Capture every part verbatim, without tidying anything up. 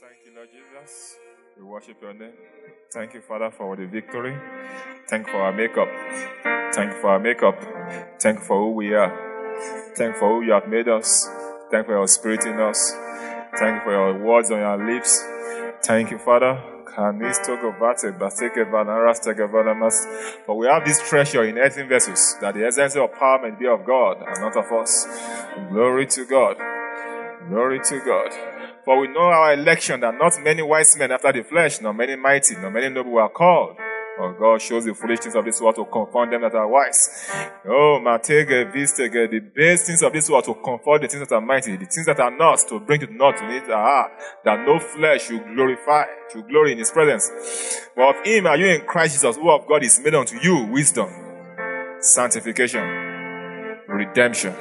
Thank you, Lord Jesus. We worship your name. Thank you, Father, for the victory. Thank you for our makeup. Thank you for our makeup. Thank you for who we are. Thank you for who you have made us. Thank you for your spirit in us. Thank you for your words on your lips. Thank you, Father. For we have this treasure in earthen vessels, that the essence of power may be of God and not of us. Glory to God. Glory to God. For we know our election, that not many wise men after the flesh, nor many mighty, nor many noble were called. For God shows the foolishness of this world to confound them that are wise. Oh, Matege, Vistege, the base things of this world to confound the things that are mighty, the things that are not, to bring to naught to it are, that no flesh should glorify, should glory in his presence. But of him are you in Christ Jesus, who of God is made unto you wisdom, sanctification, redemption.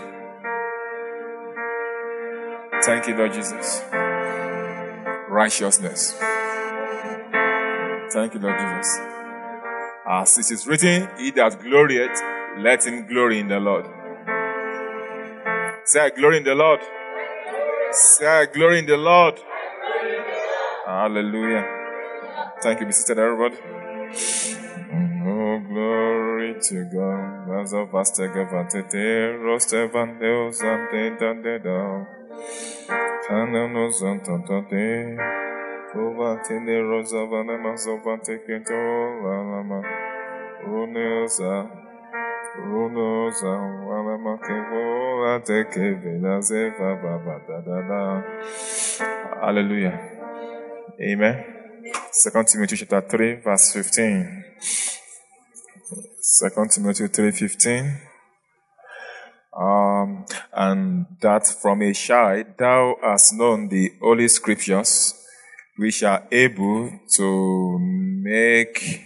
Thank you, Lord Jesus. Righteousness. Thank you, Lord Jesus. As it is written, he that glorieth, let him glory in the Lord. Say, I glory in the Lord. Say, I glory in the Lord. Hallelujah. Thank you. Be seated, everybody. Oh, glory to God. As of us take a vanity, roast evangels and they done they down. Canonos and tontate. Over tende rosa vanamas over taking to Lama. Runosa. Runosa. Walama kevola take Vilazeva Baba da. Hallelujah. Amen. Second Timothy chapter three, verse fifteen. Second Timothy three fifteen. Um, and that from a child thou hast known the holy scriptures, which are able to make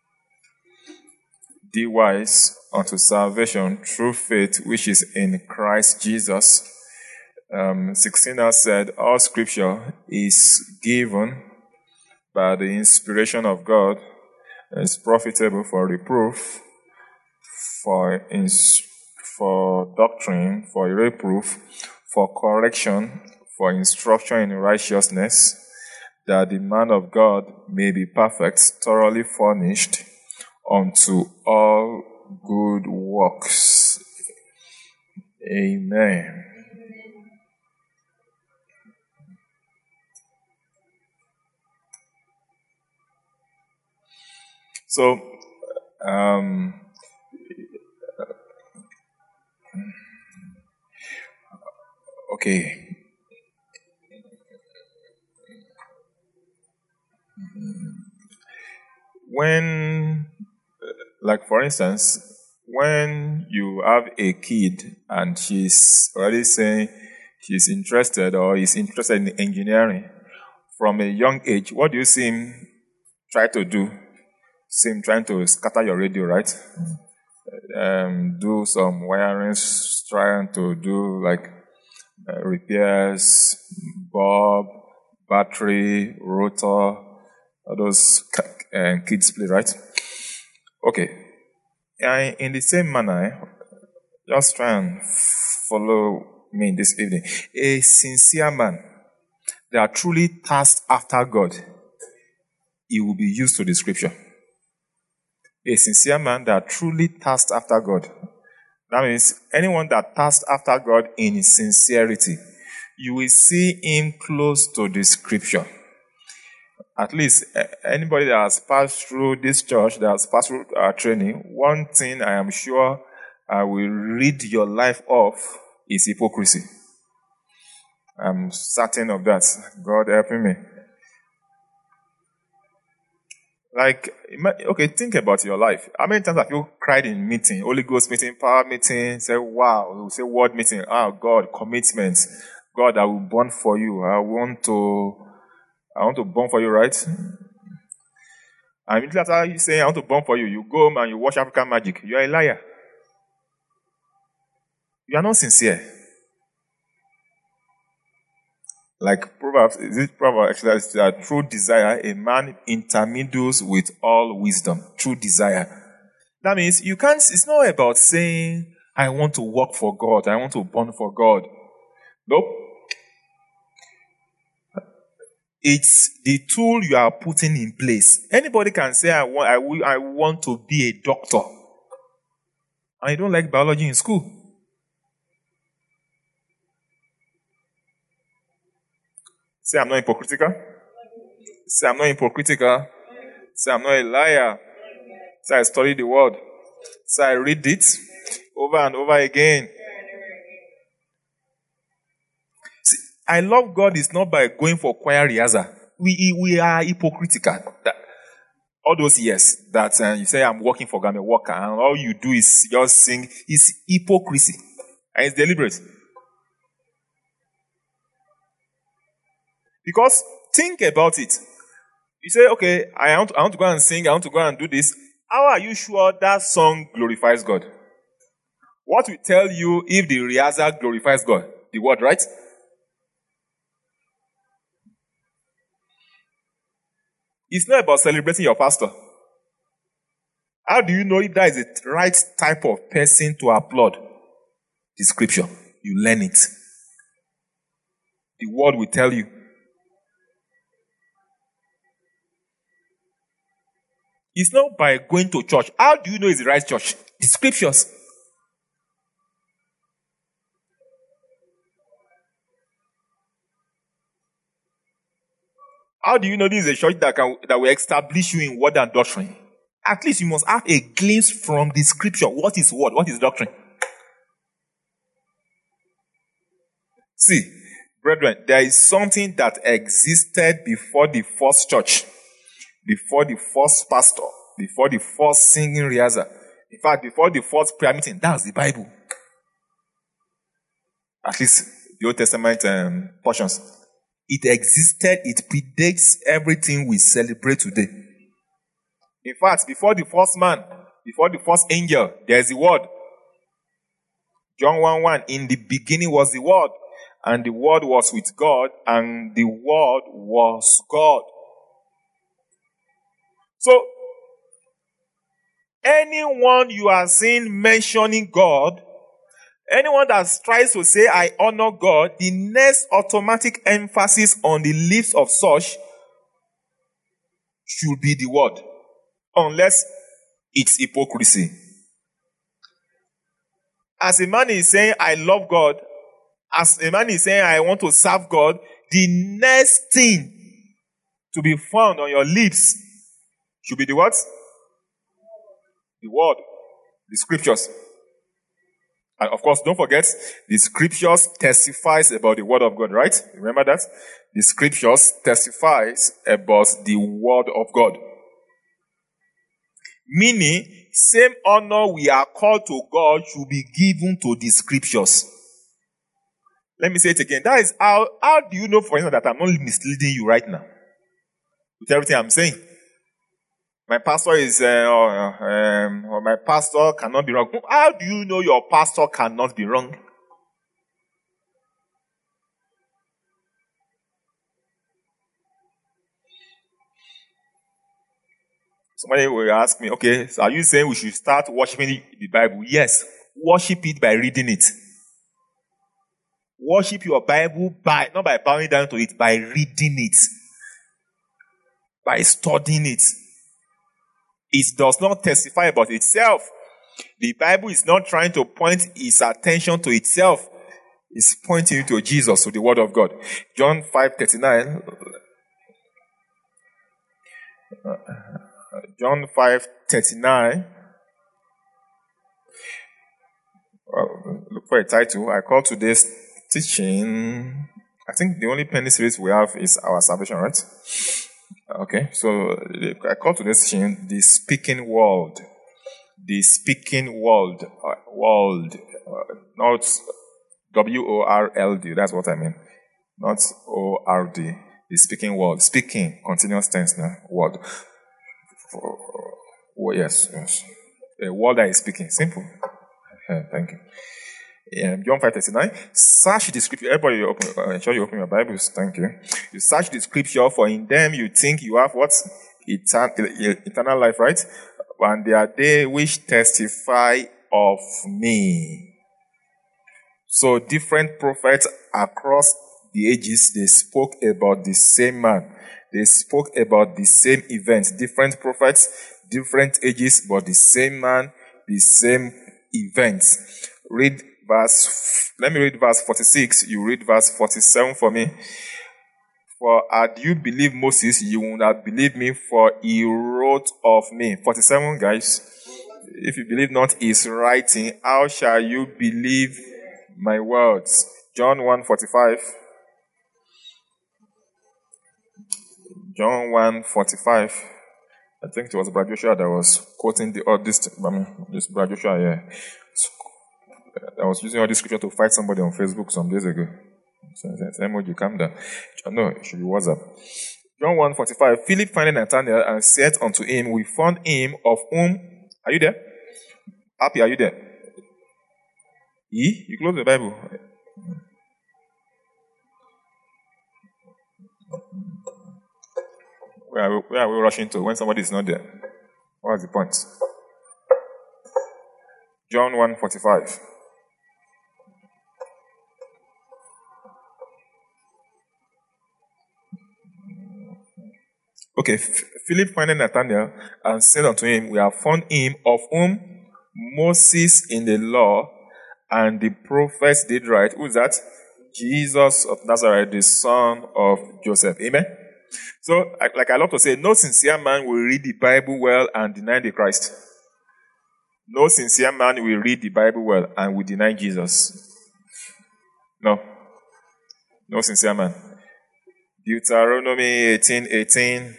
thee wise unto salvation through faith which is in Christ Jesus. Um, sixteen has said, all scripture is given by the inspiration of God, and is profitable for reproof, for ins- for doctrine, for reproof, for correction, for instruction in righteousness, that the man of God may be perfect, thoroughly furnished unto all good works. Amen. So, um, okay. When, like for instance, when you have a kid and she's already saying she's interested or is interested in engineering, from a young age, what do you see him try to do? See him trying to scatter your radio, right? Um, do some wirings, trying to do like uh, repairs, bulb, battery, rotor, all those uh, kids play, right? Okay. And in the same manner, just try and follow me this evening. A sincere man that truly thirsts after God, he will be used to the scripture. A sincere man that truly thirsts after God. That means anyone that thirsts after God in sincerity, you will see him close to the scripture. At least anybody that has passed through this church, that has passed through our training, one thing I am sure I will read your life off is hypocrisy. I'm certain of that. God helping me. Like, okay, think about your life. How many times have you cried in meeting, Holy Ghost meeting, power meeting, say, wow, you say word meeting, oh God, commitment. God, I will burn for you. I want to, I want to burn for you, right? And immediately after you say, I want to burn for you, you go home and you watch African Magic. You are a liar. You are not sincere. Like Proverbs, is it Proverbs actually that through desire a man intermeddles with all wisdom. Through desire. That means you can't, it's not about saying, I want to work for God, I want to burn for God. Nope. It's the tool you are putting in place. Anybody can say, I want, I, will, I want to be a doctor. And you don't like biology in school. Say, I'm not hypocritical. Say, I'm not hypocritical. Say, I'm not a liar. Say, I study the word. Say, I read it over and over again. See, I love God is not by going for choir rehearsal. We, we are hypocritical. That, all those years that uh, you say, I'm working for God, I'm a worker, and all you do is just sing, is hypocrisy. And it's deliberate. Because think about it. You say, okay, I want, to, I want to go and sing, I want to go and do this. How are you sure that song glorifies God? What will tell you if the rehearsal glorifies God? The word, right? It's not about celebrating your pastor. How do you know if that is the right type of person to applaud? The scripture. You learn it. The word will tell you. It's not by going to church. How do you know it's the right church? The scriptures. How do you know this is a church that can that will establish you in word and doctrine? At least you must have a glimpse from the scripture. What is word? What is doctrine? See, brethren, there is something that existed before the first church, before the first pastor, before the first singing rehearsal. In fact, before the first prayer meeting, that's the Bible. At least the Old Testament um, portions. It existed, it predates everything we celebrate today. In fact, before the first man, before the first angel, there's the word. John one one, in the beginning was the word, and the word was with God, and the word was God. So, anyone you are seeing mentioning God, anyone that tries to say, I honor God, the next automatic emphasis on the lips of such should be the word. Unless it's hypocrisy. As a man is saying, I love God, as a man is saying, I want to serve God, the next thing to be found on your lips should be the what? The word. The scriptures. And of course, don't forget, the scriptures testifies about the word of God, right? Remember that? The scriptures testifies about the word of God. Meaning, same honor we are called to God should be given to the scriptures. Let me say it again. That is how, how do you know, for instance, that I'm not misleading you right now? With everything I'm saying. My pastor is, uh, um, or my pastor cannot be wrong. How do you know your pastor cannot be wrong? Somebody will ask me, okay, so are you saying we should start worshiping the Bible? Yes. Worship it by reading it. Worship your Bible by, not by bowing down to it, by reading it. By studying it. It does not testify about itself. The Bible is not trying to point its attention to itself. It's pointing to Jesus, to the Word of God. John five thirty-nine. John five thirty-nine. Well, look for a title. I call today's teaching, I think the only penny series we have is Our Salvation, right? Okay, so I call today's teaching The Speaking World. The Speaking World. Uh, world. Uh, not W O R L D. That's what I mean. Not O R D. The Speaking World. Speaking. Continuous tense now. Word. Oh, yes, yes. A word that is speaking. Simple. Thank you. Yeah, John five thirty-nine. Search the scripture. Everybody, you open, uh, ensure you open your Bibles. Thank you. You search the scripture, for in them you think you have what? Etern- eternal life, right? And they are they which testify of me. So different prophets across the ages, they spoke about the same man. They spoke about the same events, different prophets, different ages, but the same man, the same events. Read verse, let me read verse forty-six. You read verse forty-seven for me. For had you believed Moses, you would have believed me, for he wrote of me. forty-seven, guys. If you believe not his writing, how shall you believe my words? John one forty-five. John one forty-five. I think it was Brad Joshua that was quoting the all this. I mean, this Brad Joshua, yeah. I was using all this scripture to fight somebody on Facebook some days ago. So I said, emoji, calm down. No, it should be WhatsApp. John one forty-five. Philip finding Nathanael and said unto him, we found him of whom. Are you there? Happy, are you there? E? You close the Bible. Where are, we, where are we rushing to when somebody is not there? What's the point? John one forty-five. Okay, Philip finding Nathanael and said unto him, we have found him of whom Moses in the law and the prophets did write. Who is that? Jesus of Nazareth, the son of Joseph. Amen? So, like I love to say, no sincere man will read the Bible well and deny the Christ. No sincere man will read the Bible well and will deny Jesus. No. No sincere man. Deuteronomy eighteen eighteen.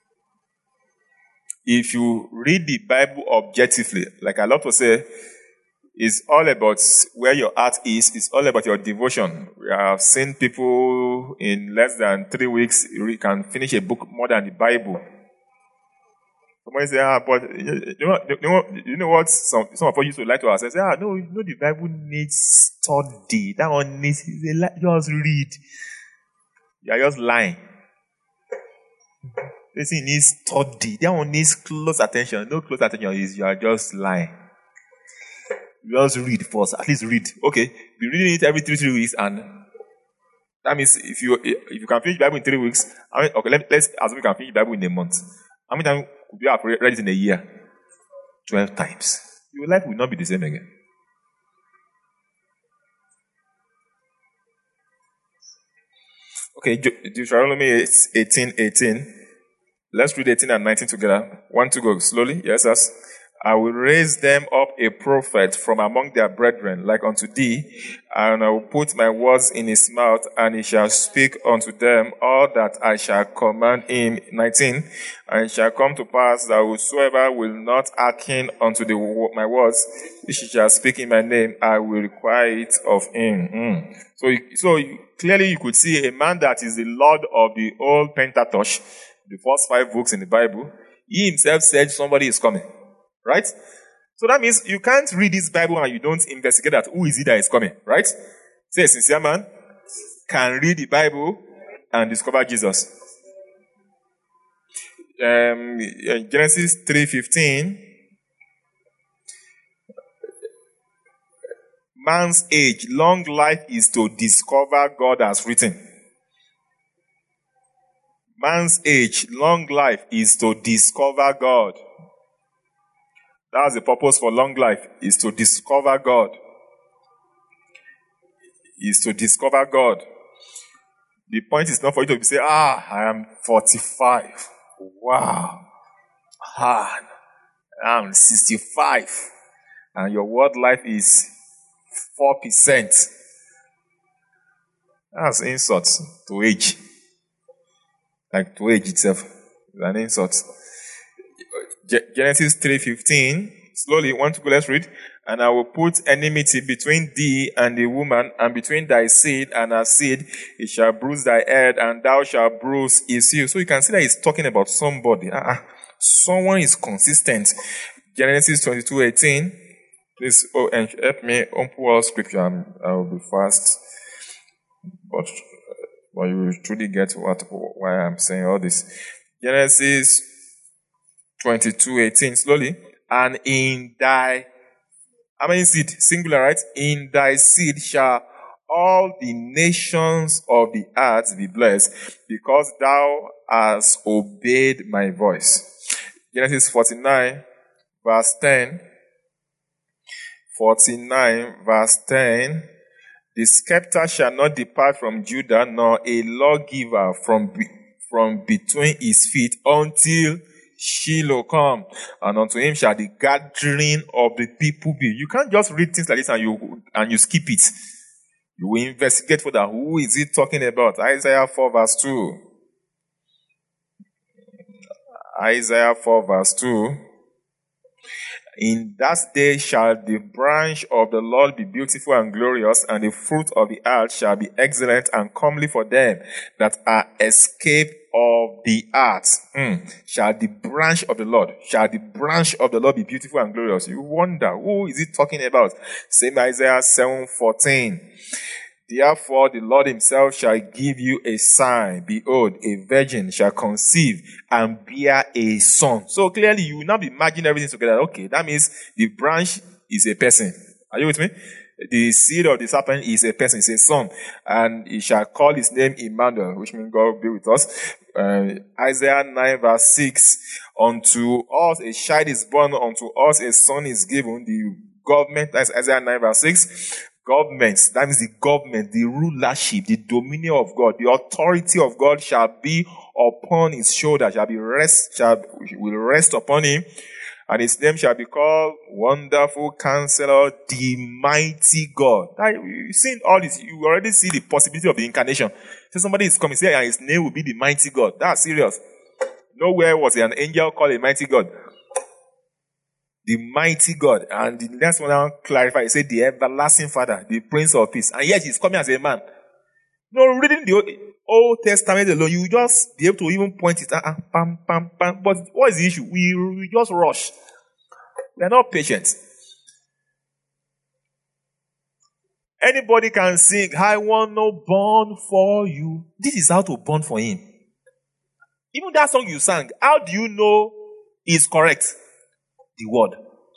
If you read the Bible objectively, like I love to say, it's all about where your heart is. It's all about your devotion. We have seen people in less than three weeks can finish a book more than the Bible. Somebody say, ah, but you know, you know, you know what? Some some of us used to like to ask. Say, ah, no, you know the Bible needs study. That one needs just read. You are just lying. This thing needs study. That one needs close attention. No close attention is you are just lying. You just read first. At least read. Okay. Be reading it every three, three weeks, and that means if you if you can finish the Bible in three weeks, I mean, okay, let, let's assume you can finish the Bible in a month. How many times could you have read it in a year? Twelve times. Your life will not be the same again. Okay, Deuteronomy eighteen eighteen. Let's read eighteen and nineteen together. One to go slowly. Yes, yes. I will raise them up a prophet from among their brethren, like unto thee, and I will put my words in his mouth, and he shall speak unto them all that I shall command him. nineteen. And it shall come to pass that whosoever will not hearken unto the, my words, which he shall speak in my name, I will require it of him. Mm. So, so clearly you could see a man that is the Lord of the old Pentateuch, the first five books in the Bible. He himself said somebody is coming. Right? So that means you can't read this Bible and you don't investigate that who is it that is coming. Right? Say a sincere man can read the Bible and discover Jesus. Um, Genesis three fifteen. Man's age, long life is to discover God as written. Man's age, long life is to discover God. That's the purpose for long life, is to discover God. Is to discover God. The point is not for you to say, ah, I am forty-five. Wow. Ah, I'm sixty-five. And your world life is four percent. That's insult to age. Like to age itself. It's an insult. Genesis three fifteen. Slowly, one to go, let's read. And I will put enmity between thee and the woman, and between thy seed and her seed. It shall bruise thy head, and thou shalt bruise his heel. So you can see that he's talking about somebody. Uh-uh. Someone is consistent. Genesis twenty-two eighteen. Please oh, and help me open all scripture. I'm, I will be fast. But, but you will truly get what why I'm saying all this. Genesis twenty-two eighteen, slowly. And in thy, how many seed? Singular, right? In thy seed shall all the nations of the earth be blessed, because thou hast obeyed my voice. Genesis forty-nine, verse ten. forty-nine, verse ten. The scepter shall not depart from Judah, nor a lawgiver from, be, from between his feet, until Shiloh come, and unto him shall the gathering of the people be. You can't just read things like this and you and you skip it. You will investigate further. Who is it talking about? Isaiah four verse two. Isaiah four verse two. In that day shall the branch of the Lord be beautiful and glorious, and the fruit of the earth shall be excellent and comely for them that are escaped of the earth. Mm. Shall the branch of the Lord, shall the branch of the Lord be beautiful and glorious? You wonder, who is it talking about? Same Isaiah seven fourteen. Therefore the Lord himself shall give you a sign. Behold, a virgin shall conceive and bear a son. So clearly you will now be merging everything together. Okay, that means the branch is a person. Are you with me? The seed of the serpent is a person, is a son. And he shall call his name Emmanuel, which means God will be with us. Uh, Isaiah nine verse six. Unto us a child is born, unto us a son is given. The government, that's Isaiah nine verse six. Government, that means the government, the rulership, the dominion of God, the authority of God shall be upon his shoulder, shall be rest, shall will rest upon him, and his name shall be called Wonderful Counselor, the Mighty God. Now, you've seen all this, you already see the possibility of the incarnation. So somebody is coming, say, and his name will be the Mighty God. That's serious. Nowhere was an angel called a Mighty God. The Mighty God. And the next one I'll clarify, it said the Everlasting Father, the Prince of Peace. And yet he's coming as a man. No, reading the Old Testament alone, you just be able to even point it. Uh, pam, pam, pam. But what is the issue? We, we just rush. We are not patient. Anybody can sing, I want no born for you. This is how to born for him. Even that song you sang, how do you know is correct? The word.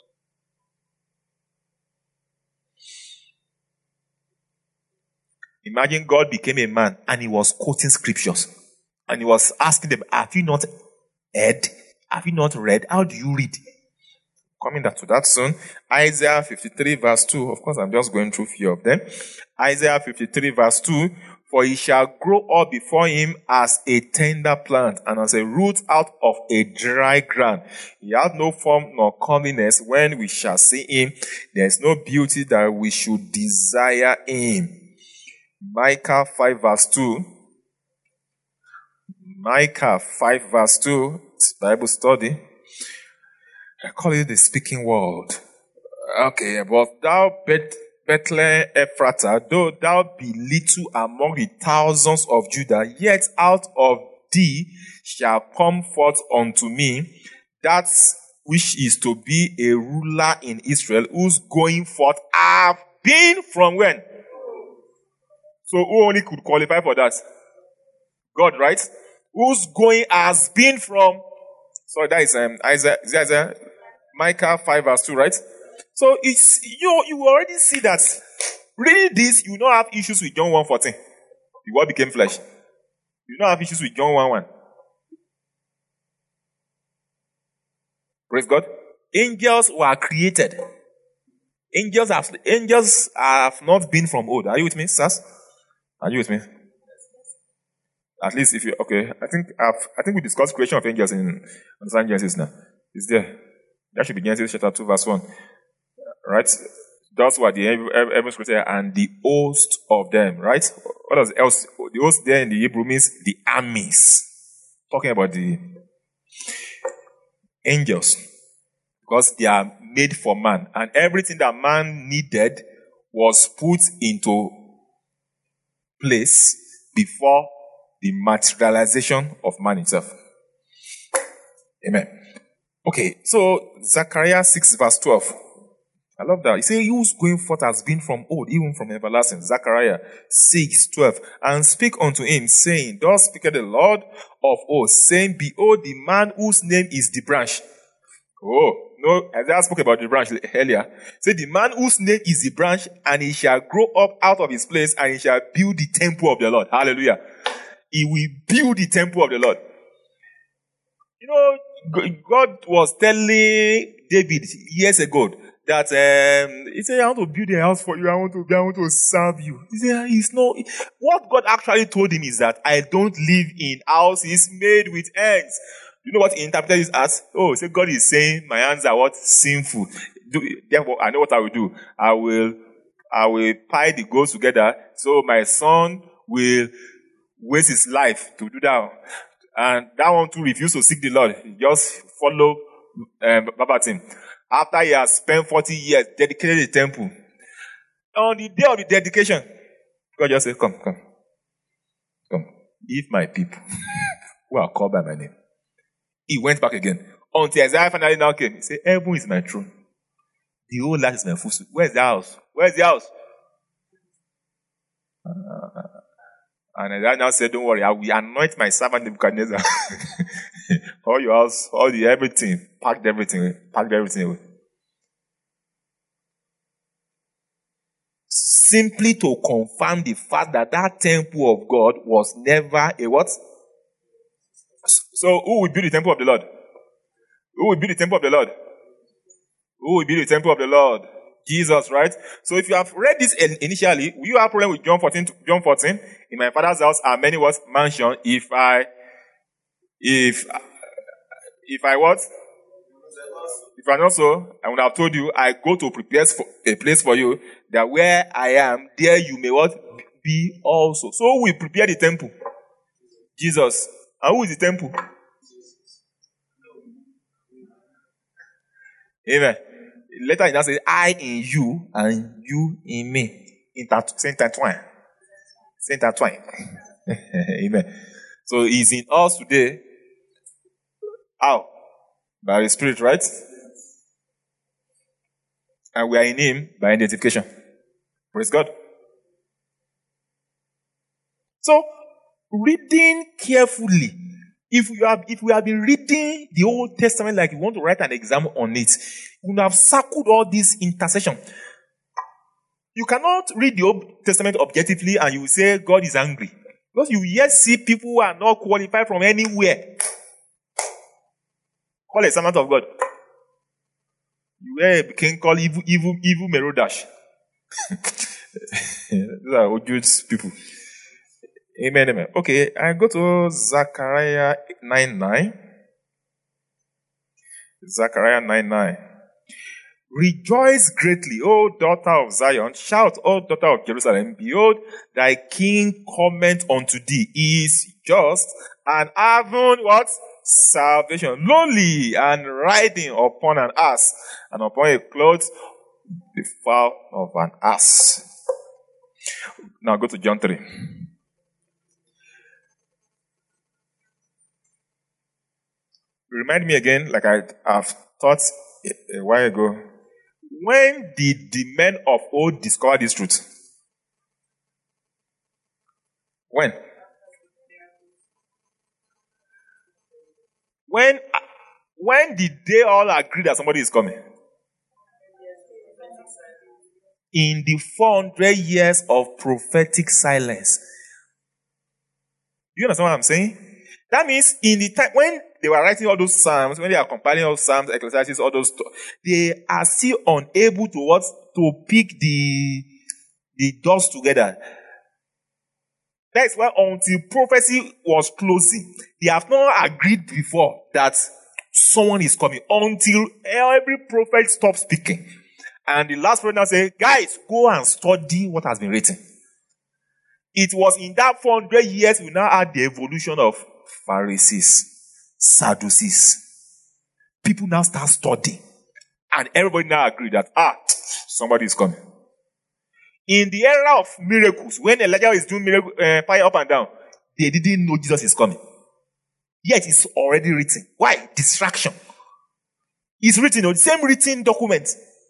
Imagine God became a man and he was quoting scriptures. And he was asking them, have you not heard? Have you not read? How do you read? Coming back to that soon. Isaiah fifty-three verse two. Of course, I'm just going through a few of them. Isaiah fifty-three verse two. For he shall grow up before him as a tender plant, and as a root out of a dry ground. He hath no form nor comeliness. When we shall see him, there is no beauty that we should desire him. Micah five verse two. Micah five verse two. It's Bible study. I call it the speaking word. Okay, but thou bet Bethlehem Ephratah, though thou be little among the thousands of Judah, yet out of thee shall come forth unto me that which is to be a ruler in Israel, whose going forth have been from when? So who only could qualify for that? God, right? Whose going has been from? Sorry, that is um, Isaiah, is Isaiah, Micah five verse two, right? So it's you. You already see that. Reading this, you don't have issues with John one fourteen. The word became flesh. You don't have issues with John one one. Praise God. Angels were created. Angels have angels have not been from old. Are you with me, sirs? Are you with me? At least if you okay, I think I've, I think we discussed creation of angels in Understand Genesis now. It's there. That should be Genesis chapter two, verse one. Right? Those were the heavens created and the host of them, right? What does else? The host there in the Hebrew means the armies. Talking about the angels. Because they are made for man. And everything that man needed was put into place before the materialization of man himself. Amen. Okay, so Zechariah six verse twelve. I love that. He says, whose going forth has been from old, even from everlasting. Zechariah six twelve. And speak unto him, saying, thus speaketh the Lord of hosts, saying, behold, the man whose name is the branch. Oh, No, Isaiah spoke about the branch earlier. Say the man whose name is the branch, and he shall grow up out of his place, and he shall build the temple of the Lord. Hallelujah. He will build the temple of the Lord. You know, God was telling David years ago that um, he said, I want to build a house for you. I want to, I want to serve you. He said, it's not. What God actually told him is that I don't live in houses made with hands. You know what he interpreted this as? Oh, so God is saying my hands are what? Sinful. Do, therefore, I know what I will do. I will, I will tie the goats together so my son will waste his life to do that. And that one too refused to seek the Lord. He just follow um, verbatim. After he has spent forty years dedicated the temple. On the day of the dedication, God just said, come, come, come. If my people who are called by my name. He went back again. Until Isaiah finally now came. He said, heaven is my throne. The whole land is my footstool. Where's the house? Where's the house? Uh, and Isaiah now said, don't worry, I will anoint my servant Nebuchadnezzar. All your house, all the everything, packed everything away. Packed everything away. Simply to confirm the fact that that temple of God was never a what? So who will build the temple of the Lord? Who will build the temple of the Lord? Who will build the temple of the Lord? Jesus, right? So if you have read this initially, will you have a problem with John fourteen? John fourteen, in my Father's house are many what? Mansions. If I, if, if I what? If I not so, I would have told you, I go to prepare for a place for you, that where I am, there you may what? Be also. So who will prepare the temple? Jesus. And who is the temple? Amen. Later it now says, I in you and you in me. Intertwine. Intertwine. Amen. So he's in us today. How? By the Spirit, right? And we are in him by identification. Praise God. So, reading carefully. If you have, if we have been reading the Old Testament like you want to write an exam on it, you would have circled all this intercession. You cannot read the Old Testament objectively and you will say God is angry. Because you yet see people who are not qualified from anywhere. Call a servant of God. You hear a king called evil, evil, evil Merodash. These are Ojud's people. Amen, amen. Okay, I go to Zechariah nine nine. Zechariah nine nine. Rejoice greatly, O daughter of Zion. Shout, O daughter of Jerusalem. Behold, thy king cometh unto thee. He is just and having what? Salvation. Lowly and riding upon an ass and upon a cloth, the foal of an ass. Now go to John three. Remind me again, like I have taught a, a while ago. When did the men of old discover this truth? When? When, when did they all agree that somebody is coming? In the four hundred years of prophetic silence. Do you understand what I'm saying? That means in the time when they were writing all those psalms, when they are compiling all psalms, Ecclesiastes, all those stuff, they are still unable to what? To pick the, the dots together. That's why until prophecy was closing, they have not agreed before that someone is coming until every prophet stopped speaking. And the last prophet now said, guys, go and study what has been written. It was in that four hundred years we now had the evolution of Pharisees, Sadducees. People now start studying. And everybody now agree that, ah, somebody is coming. In the era of miracles, when Elijah is doing miracle, uh, fire up and down, they didn't know Jesus is coming. Yet it's already written. Why? Distraction. It's written, the same written document.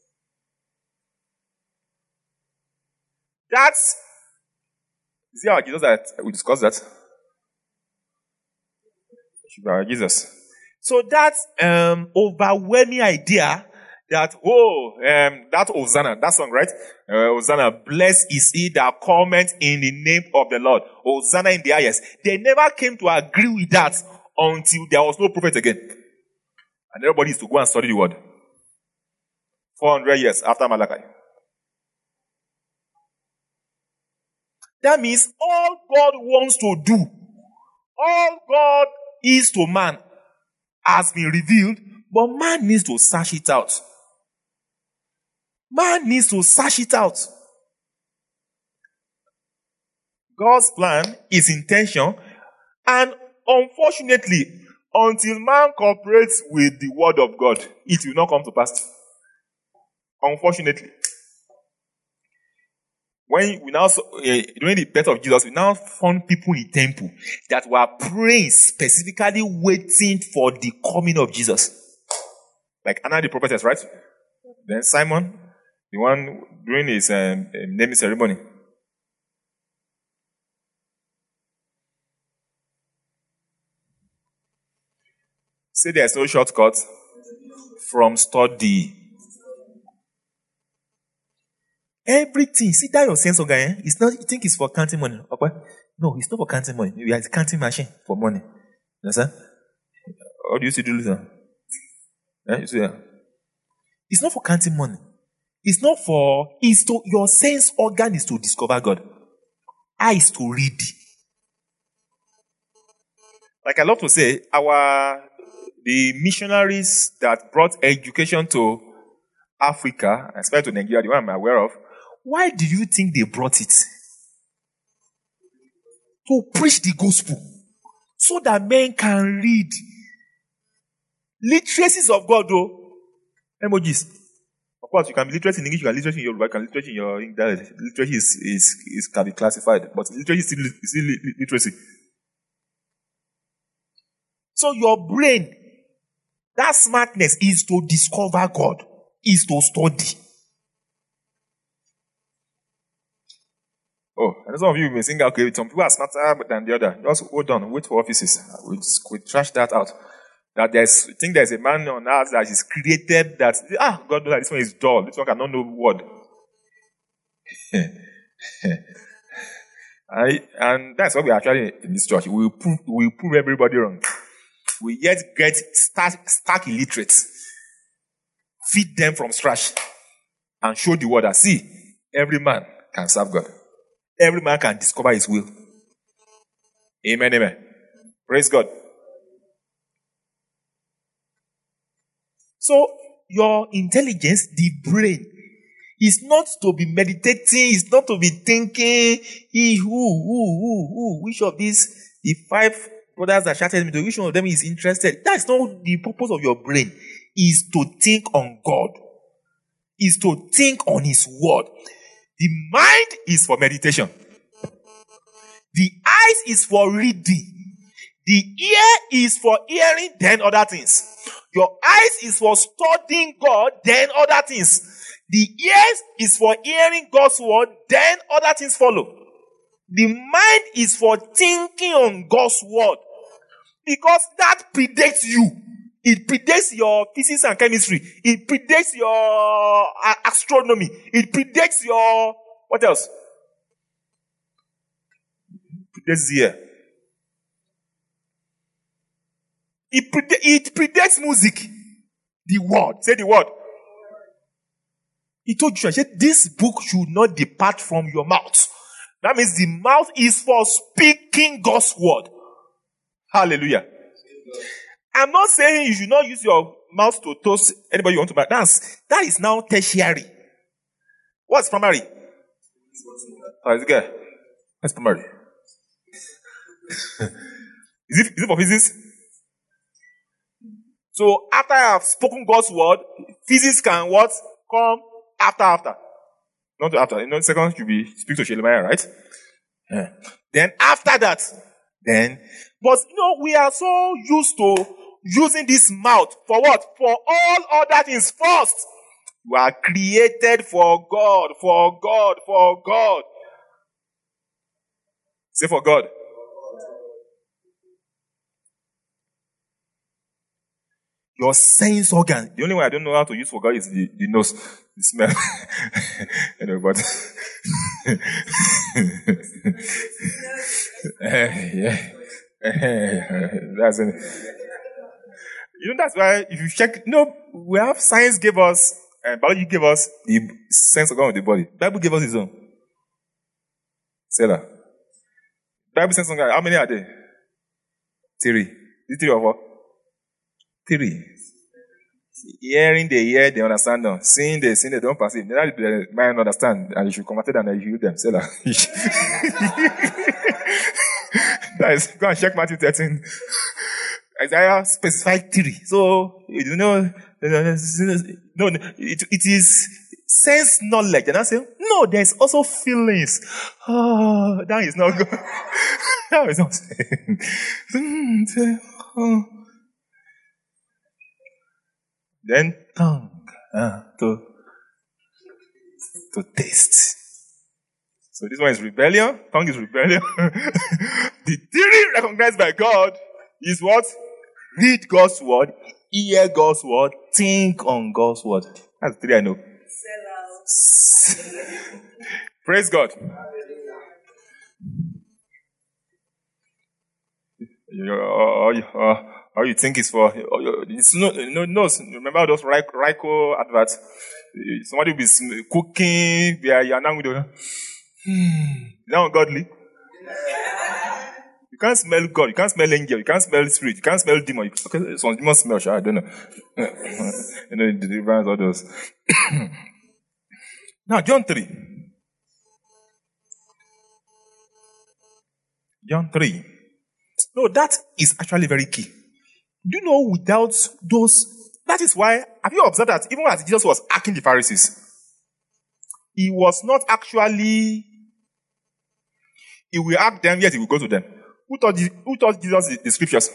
That's, see our Jesus that we discussed that? Should be our Jesus. So that um, overwhelming idea that, oh, um, that Hosanna, that song, right? Uh, Hosanna, blessed is he that cometh in the name of the Lord. Hosanna in the highest. They never came to agree with that until there was no prophet again. And everybody is to go and study the word. four hundred years after Malachi. That means all God wants to do, all God is to man, has been revealed, but man needs to search it out. Man needs to search it out. God's plan is intention, and unfortunately, until man cooperates with the word of God, it will not come to pass. Unfortunately. When we now, uh, during the birth of Jesus, we now found people in the temple that were praying, specifically waiting for the coming of Jesus. Like Anna the prophetess, right? Then Simon, the one during his um, naming ceremony. Say there's no shortcut from study. Everything. See that your sense of guy, eh? It's not, you think it's for counting money. Okay? No, it's not for counting money. We are a counting machine for money. You understand? How do you see the loser? Yeah, you see that? It's not for counting money. It's not for, it's to, your sense organ is to discover God. Eyes to read. Like I love to say, our, the missionaries that brought education to Africa, especially to Nigeria, the one I'm aware of, why do you think they brought it? To preach the gospel. So that men can read. Literacies of God, though. Emojis. Of course, you can be literate in English, you can be literate in Yoruba, you can be literate in your English. Literacy is, is, is, can be classified, but literacy is still, is still literacy. So your brain, that smartness is to discover God, is to study. Oh, and some of you may think, okay, some people are smarter than the other. Just hold on, wait for offices. We we trash that out. That there's, I think there's a man on earth that is created that, ah, God knows that this one is dull. This one cannot know word. and, and that's what we are actually in this church. We will prove, we will prove everybody wrong. We yet get stark, stark illiterates. Feed them from scratch. And show the word that, see, every man can serve God. Every man can discover his will. Amen, amen. Praise God. So, your intelligence, the brain, is not to be meditating, it's not to be thinking, he, who, who, who, who, which of these, the five brothers that shouted me to, which one of them is interested. That's not the purpose of your brain, is to think on God, is to think on his word. The mind is for meditation. The eyes is for reading. The ear is for hearing, then other things. Your eyes is for studying God, then other things. The ears is for hearing God's word, then other things follow. The mind is for thinking on God's word. Because that predates you. It predates your physics and chemistry. It predates your astronomy. It predates your, what else? It predates the ear. It, preda- it predates music. The word. Say the word. He told you, this book should not depart from your mouth. That means the mouth is for speaking God's word. Hallelujah. I'm not saying you should not use your mouth to toast anybody you want to dance. That is now tertiary. What's primary? Oh, it's okay. What's primary? is, it, is it for physics? So after I have spoken God's word, physics can what? Come after, after. Not after. You know, second should be speak to Shelemiah, right? Yeah. Then after that, then, but you know, we are so used to using this mouth for what? For all other things first. You are created for God, for God, for God. Say for God. Your sense organ. The only one I don't know how to use for God is the, the nose, the smell. Anyway, but yeah, that's it. You know, that's why if you check, you know, we have science gave us, and biology gave us the sense organ of the body. Bible gave us its own. Sarah. Bible sense organ. How many are there? Three. Is it three or four? Three. Hearing, they hear, they understand them. Seeing, they see, they don't perceive. They don't mind understand, and you should convert it and you heal them. Say that. That is, go and check Matthew thirteen. Isaiah specified three. So, you know, no, it, it is sense knowledge. And I say, no, there's also feelings. Oh, that is not good. That is not saying. Then tongue uh, to to taste. So this one is rebellion. Tongue is rebellion. The theory recognized by God is what? Read God's word, hear God's word, think on God's word. That's the theory I know. Praise God. All you, uh, all you think is for, it's no, no, no, remember those Ryko adverts? Somebody will be cooking, they are young with them. Is that ungodly? You can't smell God, you can't smell angel, you can't smell spirit, you can't smell demon. Okay, some demons smell, sure, I don't know. You know, the deliverance, all those. Now, John three. John three. No, that is actually very key. Do you know without those, that is why, have you observed that even as Jesus was asking the Pharisees, he was not actually, he will ask them, yes, he will go to them. Who taught, who taught Jesus the, the scriptures?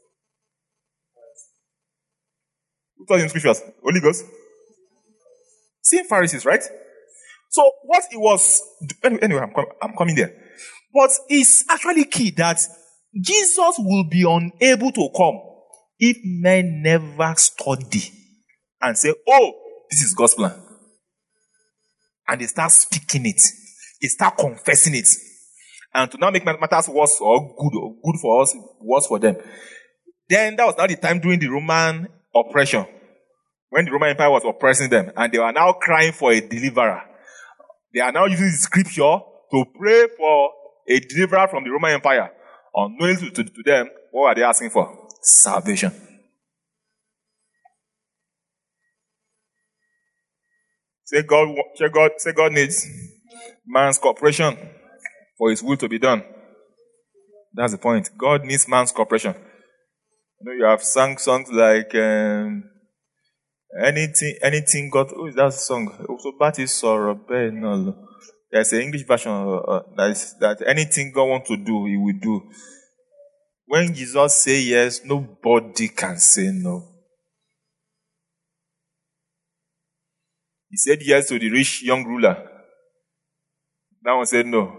Who taught him scriptures? Holy Ghost? Same Pharisees, right? So what he was, anyway, anyway I'm, com- I'm coming there. But it's actually key that Jesus will be unable to come if men never study and say, oh, this is God's plan. And they start speaking it. They start confessing it. And to now make matters worse or good, or good for us, worse for them. Then that was now the time during the Roman oppression. When the Roman Empire was oppressing them. And they were now crying for a deliverer. They are now using the scripture to pray for a deliverer from the Roman Empire. Unknowing to, to, to them, what are they asking for? Salvation. Say God, say God, say God needs man's cooperation for his will to be done. That's the point. God needs man's cooperation. You know, you have sung songs like um, anything, anything God. Who is that song? So Baptist or no. There's an English version uh, that is that anything God wants to do, He will do. When Jesus say yes, nobody can say no. He said yes to the rich young ruler. That one said no.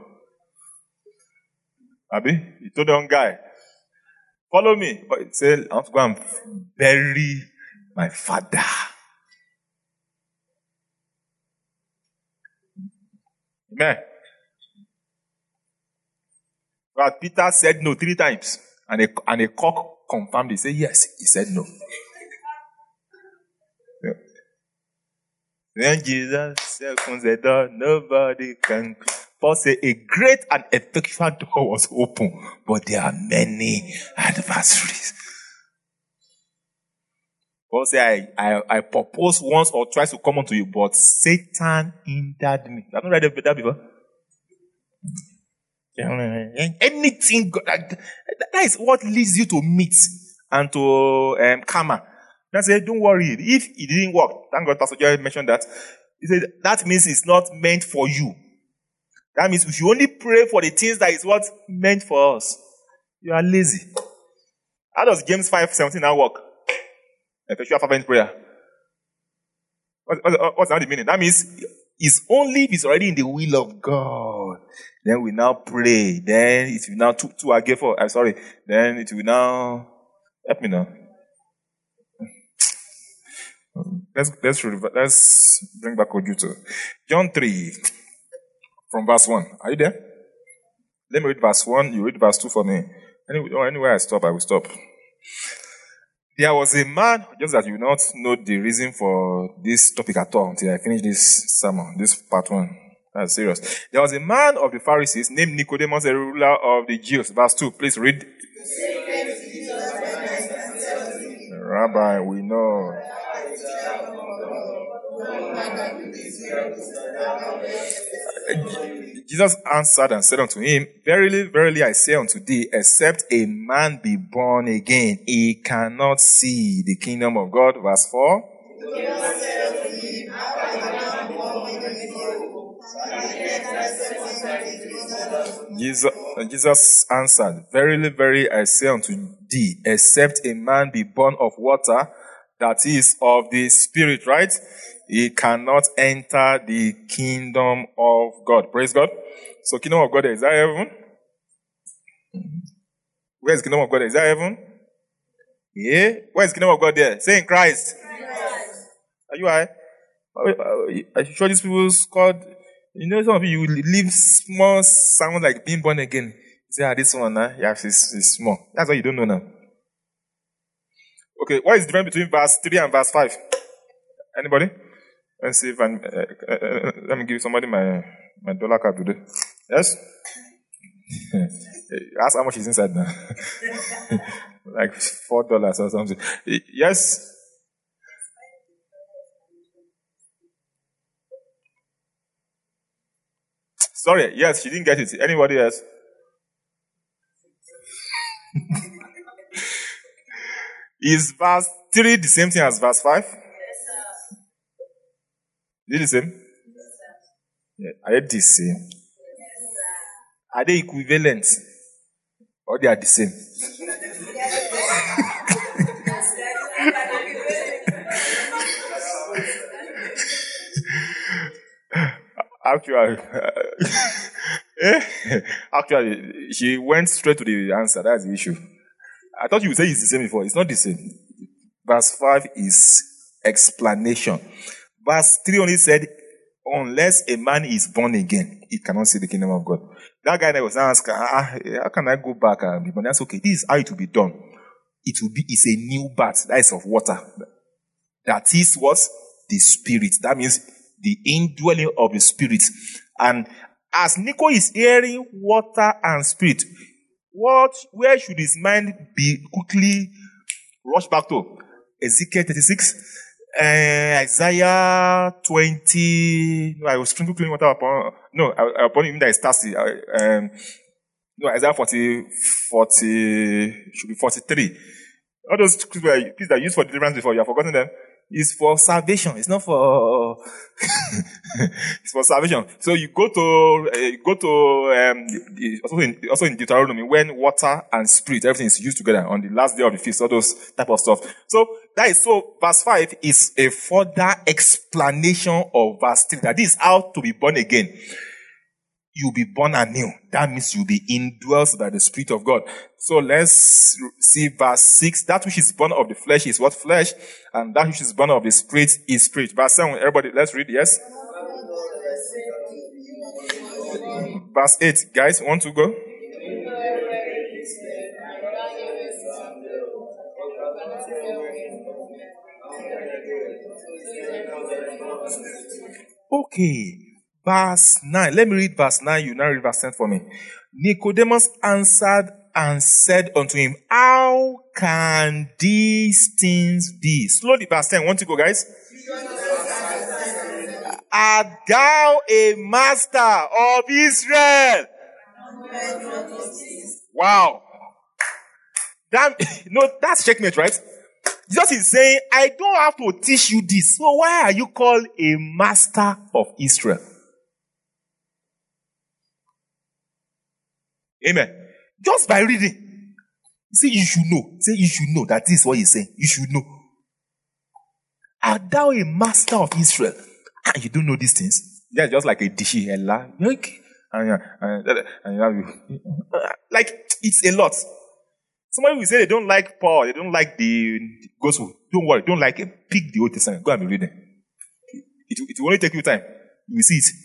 Abi, he told the young guy, follow me. But he said, I want to go and bury my father. Amen. But Peter said no three times. And a, and a cock confirmed. He said yes. He said no. Yeah. When Jesus opens the door, nobody can. Paul said a great and effectual door was open, but there are many adversaries. Paul said, I, I, I proposed once or twice to come unto you, but Satan hindered me. Have you read that before? Anything, that is what leads you to meet and to um, karma. I said, don't worry. If it didn't work, thank God Pastor Jerry mentioned that. He said, that means it's not meant for you. That means if you only pray for the things that is what's meant for us, you are lazy. How does James five seventeen now work? Effectual fervent prayer. What, what, what's now the meaning? That means it's only if it's already in the will of God. Then we now pray. Then it will now to, to again for. I'm sorry. Then it will now help me now. Let's let's read, let's bring back Ojuto. John three, from verse one. Are you there? Let me read verse one. You read verse two for me. Anyway, anywhere I stop, I will stop. There was a man, just that you not know the reason for this topic at all until I finish this sermon, this part one. That's serious. There was a man of the Pharisees named Nicodemus, a ruler of the Jews. Verse two, please read. Rabbi, we know. Jesus answered and said unto him, Verily, verily, I say unto thee, except a man be born again, he cannot see the kingdom of God. Verse four. Jesus, Jesus answered, Verily, verily, I say unto thee, except a man be born of water, that is, of the Spirit, right? He cannot enter the kingdom of God. Praise God. So, kingdom of God, is that heaven? Where is the kingdom of God? Is that heaven? Yeah. Where is the kingdom of God there? Say in Christ. Christ. Are you high? I should show these people called, you know, some of you live small sound like being born again. You say, ah, this one, huh? Yeah, it's, it's small. That's what you don't know now. Okay, what is the difference between verse three and verse five? Anybody? Let's see if I'm, uh, uh, let me give somebody my, my dollar card today. Yes? Ask how much is inside now. Like four dollars or something. Yes? Sorry, yes, she didn't get it. Anybody else? Is verse three the same thing as verse five? Is it the same? Yeah. Are they the same? Are they equivalent? Or they are the same? Actually, actually, she went straight to the answer. That's the issue. I thought you would say it's the same before. It's not the same. Verse five is explanation. Verse three only said, unless a man is born again, he cannot see the kingdom of God. That guy that was asking, ah, how can I go back and be born? That's okay. This is how it will be done. It will be, it's a new birth. That is of water. That is what? The Spirit. That means the indwelling of the Spirit. And as Nico is hearing water and Spirit, what, where should his mind be quickly rushed back to? Ezekiel thirty-six, uh, Isaiah twenty. No, I was sprinkling clean water upon. No, upon him that is thirsty. Um, no, Isaiah forty, forty should be forty-three. All those scriptures that are used for deliverance before, you have forgotten them. It's for salvation. It's not for. It's for salvation. So you go to uh, you go to um, also in also in Deuteronomy when water and Spirit, everything is used together on the last day of the feast. All those type of stuff. So that is so. Verse five is a further explanation of verse three. That is how to be born again. You'll be born anew. That means you'll be indwelt by the Spirit of God. So let's see verse six. That which is born of the flesh is what? Flesh. And that which is born of the Spirit is Spirit. Verse seven, everybody, let's read, yes? Verse eight, guys, want to go? Okay. Verse nine. Let me read verse nine. You now read verse ten for me. Nicodemus answered and said unto him, how can these things be? Slowly, verse ten. Want to go, guys? Art thou a master of Israel? Wow. That, no, that's checkmate, right? Jesus is saying, I don't have to teach you this. So why are you called a master of Israel? Amen. Just by reading. Say you should know. Say you should know that this is what he's saying. You should know. Art thou a master of Israel? Ah, you don't know these things. Yeah, just like a dishy ella. Like, like it's a lot. Somebody will say they don't like Paul, they don't like the gospel. Don't worry, don't like it. Pick the Old Testament. Go and be reading. It, it will only take you time. You will see it.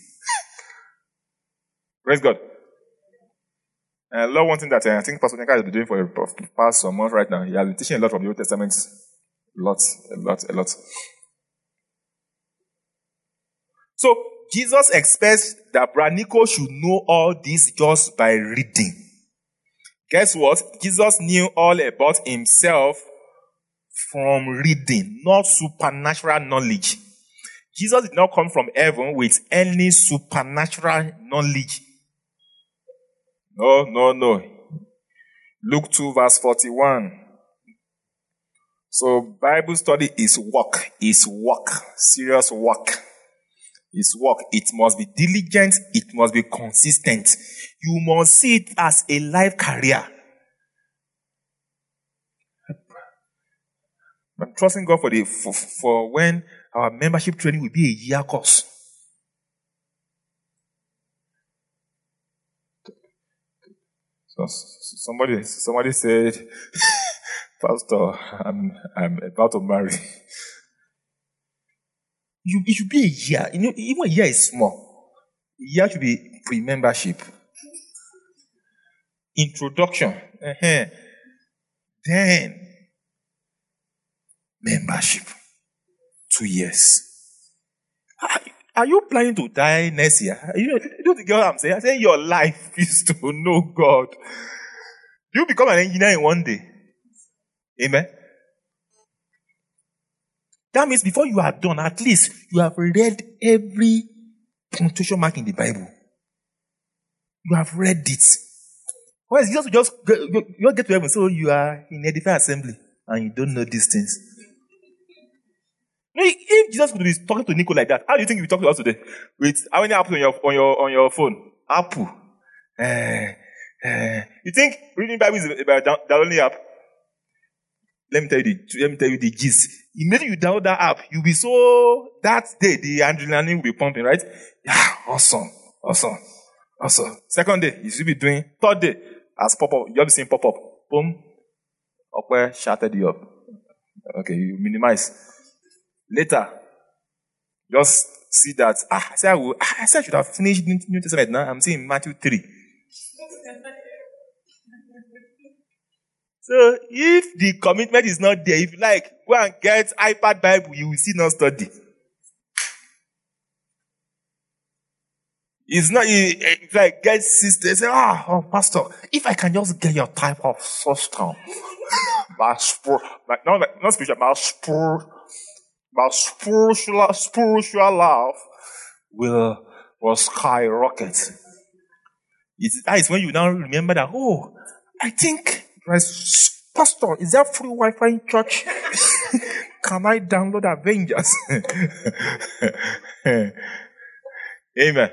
Praise God. And uh, Lord, one thing that uh, I think Pastor Neka has been doing for the past some months right now, he has been teaching a lot from the Old Testament. A lot, a lot, a lot. So, Jesus expects that Brother Nico should know all this just by reading. Guess what? Jesus knew all about himself from reading, not supernatural knowledge. Jesus did not come from heaven with any supernatural knowledge. No, no, no. Luke two verse forty-one. So Bible study is work, is work, serious work. It's work. It must be diligent. It must be consistent. You must see it as a life career. I'm trusting God for the for, for when our membership training will be a year course. So somebody somebody said, Pastor, I'm I'm about to marry. You, it should be a year. You know, even a year is small. A year should be pre-membership. Introduction. Uh-huh. Then, membership. Two years. Are, are you planning to die next year? You, you don't get what I'm saying? I'm saying your life is to know God. You become an engineer in one day. Amen. That means before you are done, at least you have read every punctuation mark in the Bible. You have read it. Well, it's just, just you, you get to heaven, so you are in Edify Assembly and you don't know these things. If Jesus could be talking to Nico like that, how do you think he will talk to us today? With how many apples on your on your on your phone? Apple. Uh, uh, you think reading Bible is about the only app? Let me tell you the let me tell you the gist. Immediately you download that app, you'll be so that day the adrenaline will be pumping, right? Yeah, awesome, awesome, awesome. Second day, you should be doing. Third day, as pop up, you'll be seeing pop up. Boom, up where shattered you up. Okay, you minimize. Later, just see that. Ah, I said I will. I said I should have finished New Testament now. I'm seeing Matthew three. So, if the commitment is not there, if you like, go and get iPad Bible, you will see no study. It's not, if like, get sister, say, ah, oh, pastor, if I can just get your type of substance, my spur, like, not, like, not spiritual, my spur, my spiritual, spiritual love will, will skyrocket. It's, that is when you now remember that, oh, I think, Pastor, is there free Wi-Fi in church? Can I download Avengers? Amen.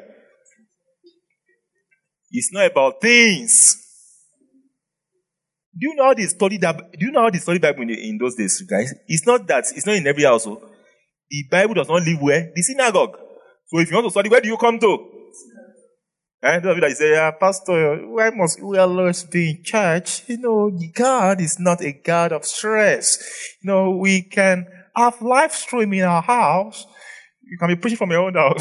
It's not about things. Do you know how they study that? Do you know how they study Bible in, in those days, guys? It's not that. It's not in every household. The Bible does not live where? The synagogue. So if you want to study, where do you come to? And eh? You say, yeah, Pastor, why must we always be in church? You know, God is not a God of stress. You know, we can have live stream in our house. You can be preaching from your own house.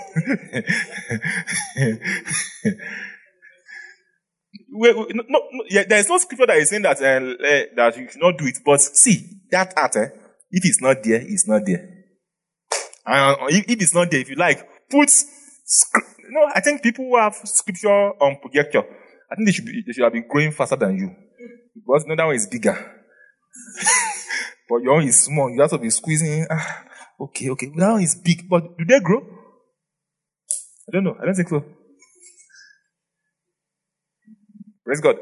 we, we, no, no, yeah, there is no scripture that is saying that uh, that you should not do it. But see, that art, eh, if it's not there, it's not there. And uh, if, if it's not there, if you like, put. No, I think people who have scripture on projector, I think they should be, they should have been growing faster than you. Because no, that one is bigger. But your own is small. You have to be squeezing. Ah, okay, okay. That one is big. But do they grow? I don't know. I don't think so. Praise God.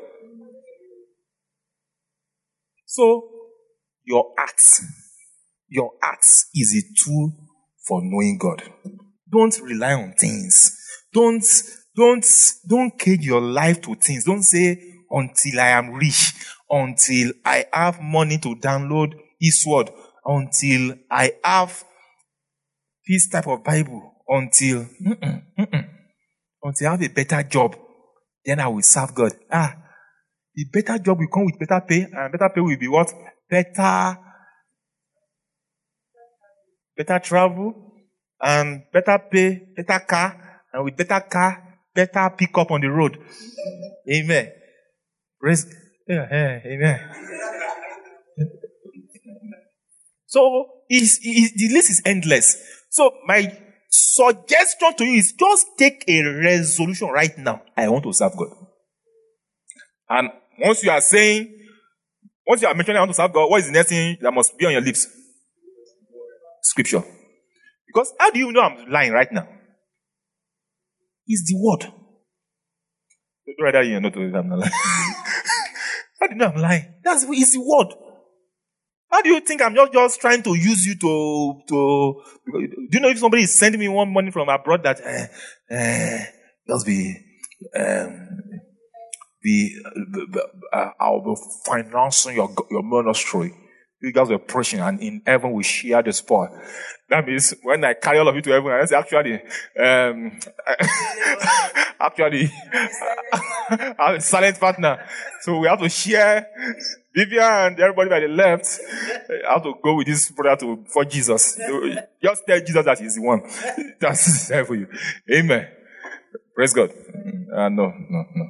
So, your acts, your acts is a tool for knowing God. Don't rely on things. Don't, don't, don't cage your life to things. Don't say, until I am rich, until I have money to download Eastward, until I have this type of Bible, until, mm-mm, mm-mm, until I have a better job, then I will serve God. Ah, The better job will come with better pay, and better pay will be what? Better, better travel, and better pay, better car, and with better car, better pick up on the road. Amen. Praise. Yeah, yeah, amen. So it's, it's, the list is endless. So my suggestion to you is just take a resolution right now. I want to serve God. And once you are saying, once you are mentioning I want to serve God, what is the next thing that must be on your lips? Scripture. Because how do you know I'm lying right now? It's the word. Don't rather you know I'm not lying. How do you know I'm lying? That's it's the word. How do you think I'm just, just trying to use you to, to, do you know if somebody is sending me one money from abroad that, uh, uh, just be, um, be, uh, I'll be financing your, your ministry. You guys were preaching and in heaven we share the spoil. That means when I carry all of you to heaven, I say actually, um, actually, I'm a silent partner. So we have to share. Vivian and everybody by the left, I have to go with this brother to for Jesus. Just tell Jesus that he's the one. That's there for you. Amen. Praise God. Uh, no, no, no.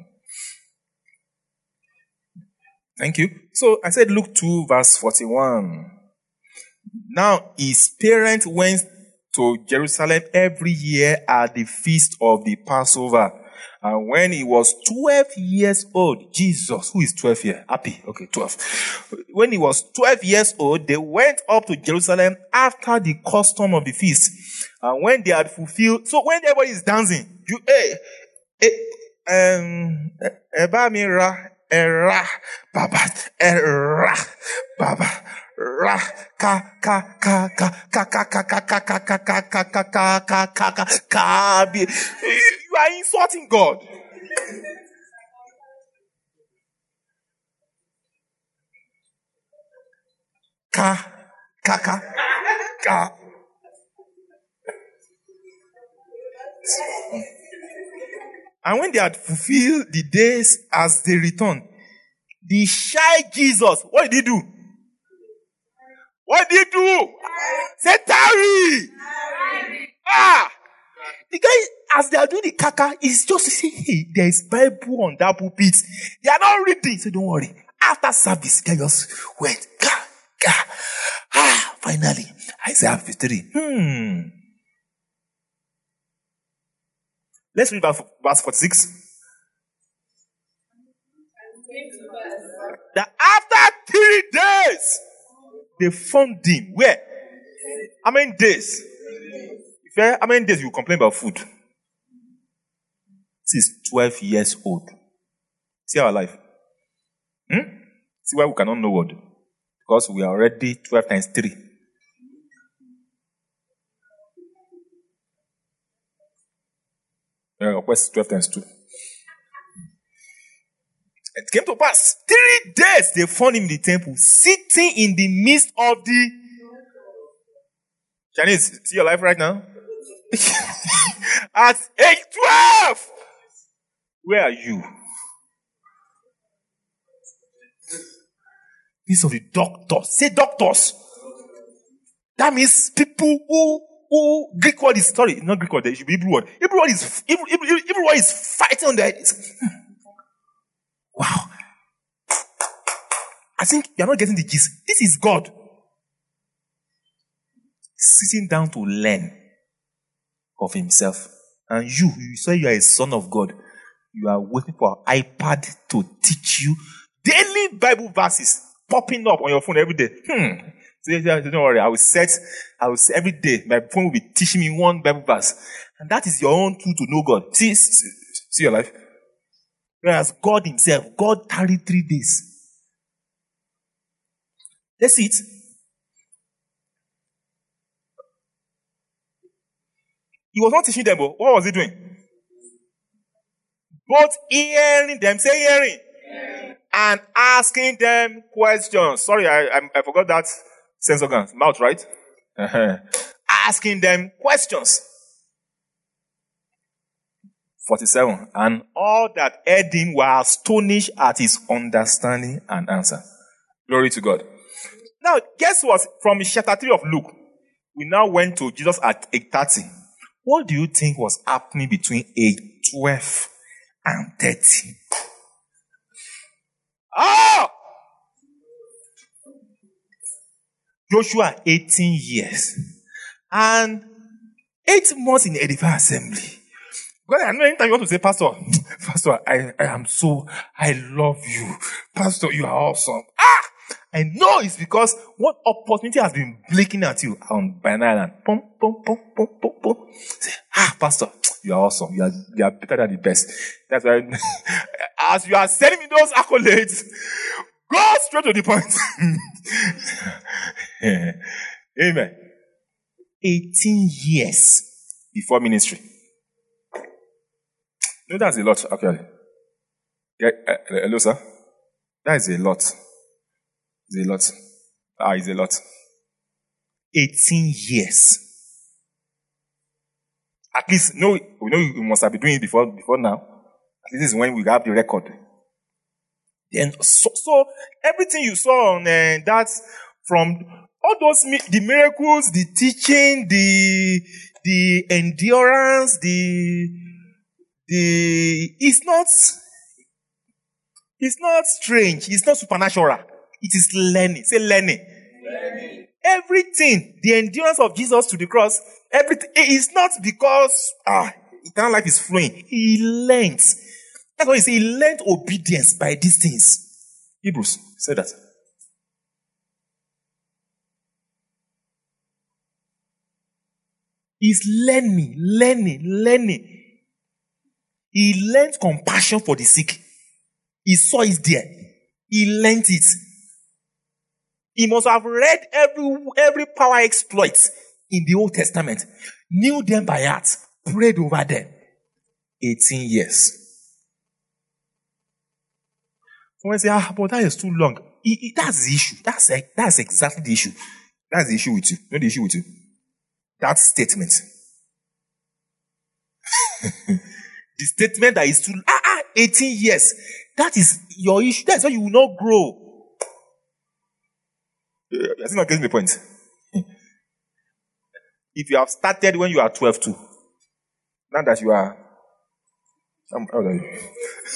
Thank you. So I said Luke two verse forty-one. Now his parents went to Jerusalem every year at the feast of the Passover. And when he was twelve years old, Jesus, who is twelve here? Happy. Okay, twelve. When he was twelve years old, they went up to Jerusalem after the custom of the feast. And when they had fulfilled, so when everybody is dancing, you, hey, hey, um, Eba Mira, Era, Baba, Era, Baba, Ra, ka, ka, ka, ka, ka, ka, ka, ka, ka, ka, ka, ka, ka, ka, ka, ka, ka, ka, you are insulting God. Ka, ka, ka, ka. And when they had fulfilled the days as they returned, the shy Jesus, what did he do? What did he do? Say, tarry! Ah! The guy, as they are doing the kaka, is just to say, hey, there is Bible on that pulpit. They are not reading. So don't worry. After service, they just went, ka, ka. Ah, finally, Isaiah fifty-three. Hmm. Let's read verse forty-six. That after three days, they found him. Where? How many days? If how many days you complain about food? He's twelve years old. See our life. Hmm? See why we cannot know what? Because we are already twelve times three. Yeah, what's twelve times two? It came to pass. Three days they found him in the temple, sitting in the midst of the Chinese. See your life right now? At age twelve! Where are you? Midst of the doctors. Say doctors. That means people who who Greek word is sorry, not Greek word, it should be Hebrew word. Hebrew word is Hebrew, Hebrew, Hebrew word is fighting on the head. Wow. I think you're not getting the gist. This is God. Sitting down to learn of himself. And you, you say you are a son of God. You are waiting for an iPad to teach you daily Bible verses popping up on your phone every day. Hmm. So, don't worry, I will set, I will set every day, my phone will be teaching me one Bible verse. And that is your own tool to know God. See, see, see your life. Whereas God himself, God tarried three days. That's it. He was not teaching them, but what was he doing? Both hearing them, say hearing, hearing. And asking them questions. Sorry, I, I, I forgot that sense organ. Mouth, right? Uh-huh. Asking them questions. forty-seven. And all that heard him were astonished at his understanding and answer. Glory to God. Now, guess what? From chapter three of Luke, we now went to Jesus at age thirty. What do you think was happening between age twelve and thirty? Ah! Joshua, eighteen years. And eight months in the Edified Assembly. Because I know anytime you want to say, Pastor, Pastor, I, I am so, I love you. Pastor, you are awesome. Ah! I know it's because what opportunity has been blinking at you on Banana Island. Pum, pum, pum, pum, pum, pum. Say, ah, Pastor, you are awesome. You are, you are better than the best. That's why, as you are sending me those accolades, go straight to the point. Amen. eighteen years before ministry. No, that's a lot, actually. Yeah, uh, hello, sir. That is a lot. It's a lot. Ah, it's a lot. eighteen years. At least, no, we know you must have been doing it before, before now. At least this is when we have the record. Then, so, so everything you saw on uh, that, from all those, the miracles, the teaching, the, the endurance, the, the, it's not, it's not strange. It's not supernatural. It is learning. Say learning. Learning. Everything, the endurance of Jesus to the cross, everything, it is not because, ah, eternal life is flowing. He learned. That's why he said he learned obedience by these things. Hebrews said that. He's learning, learning, learning. He learned compassion for the sick. He saw it there. He learned it. He must have read every, every power exploits in the Old Testament, knew them by heart, prayed over them. eighteen years. Someone say, ah, but that is too long. It, it, that's the issue. That's, that's exactly the issue. That's the issue with you. Not the issue with you. That statement. The statement that is too, ah, ah, eighteen years. That is your issue. That's why you will not grow. You're still not getting the point. If you have started when you are twelve too, now that you are, um, how old are you?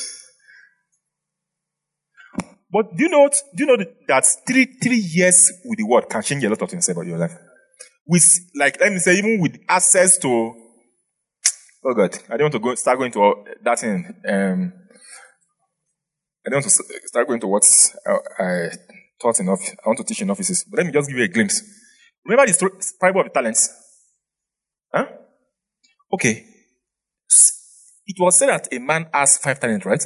But do you know, do you know that three, three years with the word can change a lot of things about your life? With, like, let me say, even with access to, oh God, I don't want to go, start going to that thing, um, I don't want to start going to what I taught in office. I want to teach in offices. But let me just give you a glimpse. Remember the story, parable of the talents? Huh? Okay. It was said that a man has five talents, right?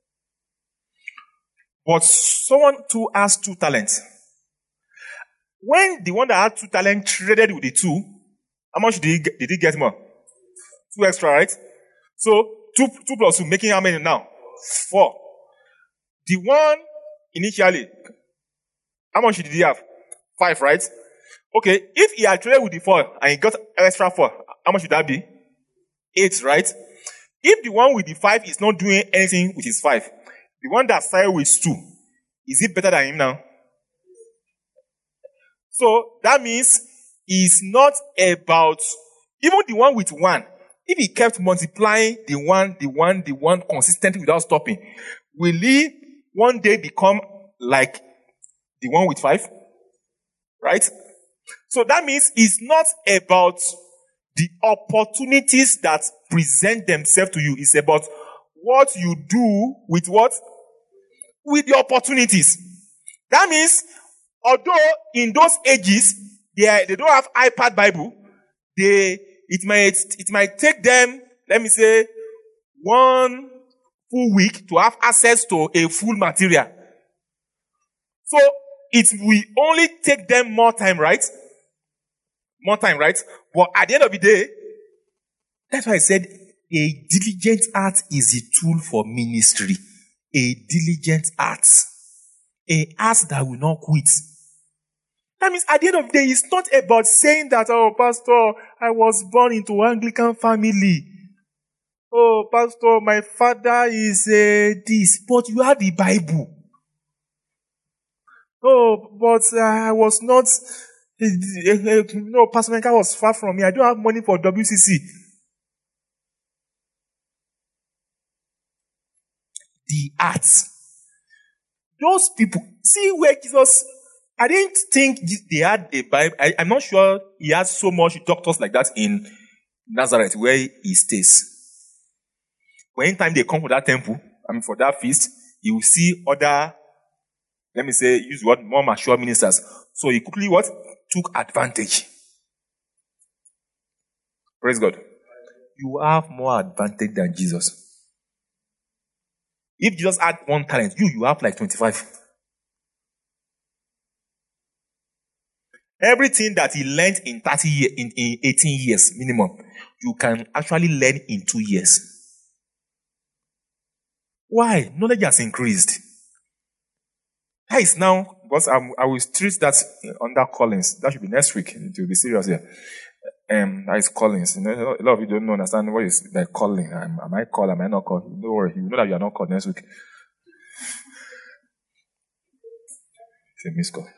But someone too has two talents. When the one that had two talents traded with the two, how much did he get, did he get more? Two extra, right? So, two, two plus two, making how many now? Four. The one initially, how much did he have? Five, right? Okay, if he had traded with the four and he got extra four, how much would that be? Eight, right? If the one with the five is not doing anything with his five, the one that started with two, is it better than him now? So that means it's not about, even the one with one, if he kept multiplying the one, the one, the one consistently without stopping, will he one day become like the one with five? Right? So that means it's not about the opportunities that present themselves to you. It's about what you do with what? With the opportunities. That means, although in those ages, they, are, they don't have iPad Bible, they, it might, it might take them, let me say, one full week to have access to a full material. So, it will only take them more time, right? More time, right? But at the end of the day, that's why I said a diligent heart is a tool for ministry. A diligent heart. A heart that will not quit. That means at the end of the day, it's not about saying that, oh, Pastor, I was born into Anglican family. Oh, pastor, my father is uh, this, but you have the Bible. Oh, but uh, I was not, uh, uh, no, Pastor Menka was far from me. I don't have money for W C C. The arts. Those people, see where Jesus, I didn't think they had a Bible. I, I'm not sure he has so much doctors like that in Nazareth where he stays. When anytime they come for that temple, I mean for that feast, you will see other, let me say, use what more mature ministers. So he quickly what? Took advantage. Praise God. You have more advantage than Jesus. If Jesus had one talent, you, you have like twenty-five. Everything that he learned in thirty years, in, in eighteen years minimum, you can actually learn in two years. Why? Knowledge has increased. That is now, because I'm, I will treat that under Collins. That should be next week. It will be serious here. Um, that is Collins. You know, a lot of you don't understand what is like calling. Am, am I called? Am I not called? Don't worry. You know that you are not called next week. It's a missed call.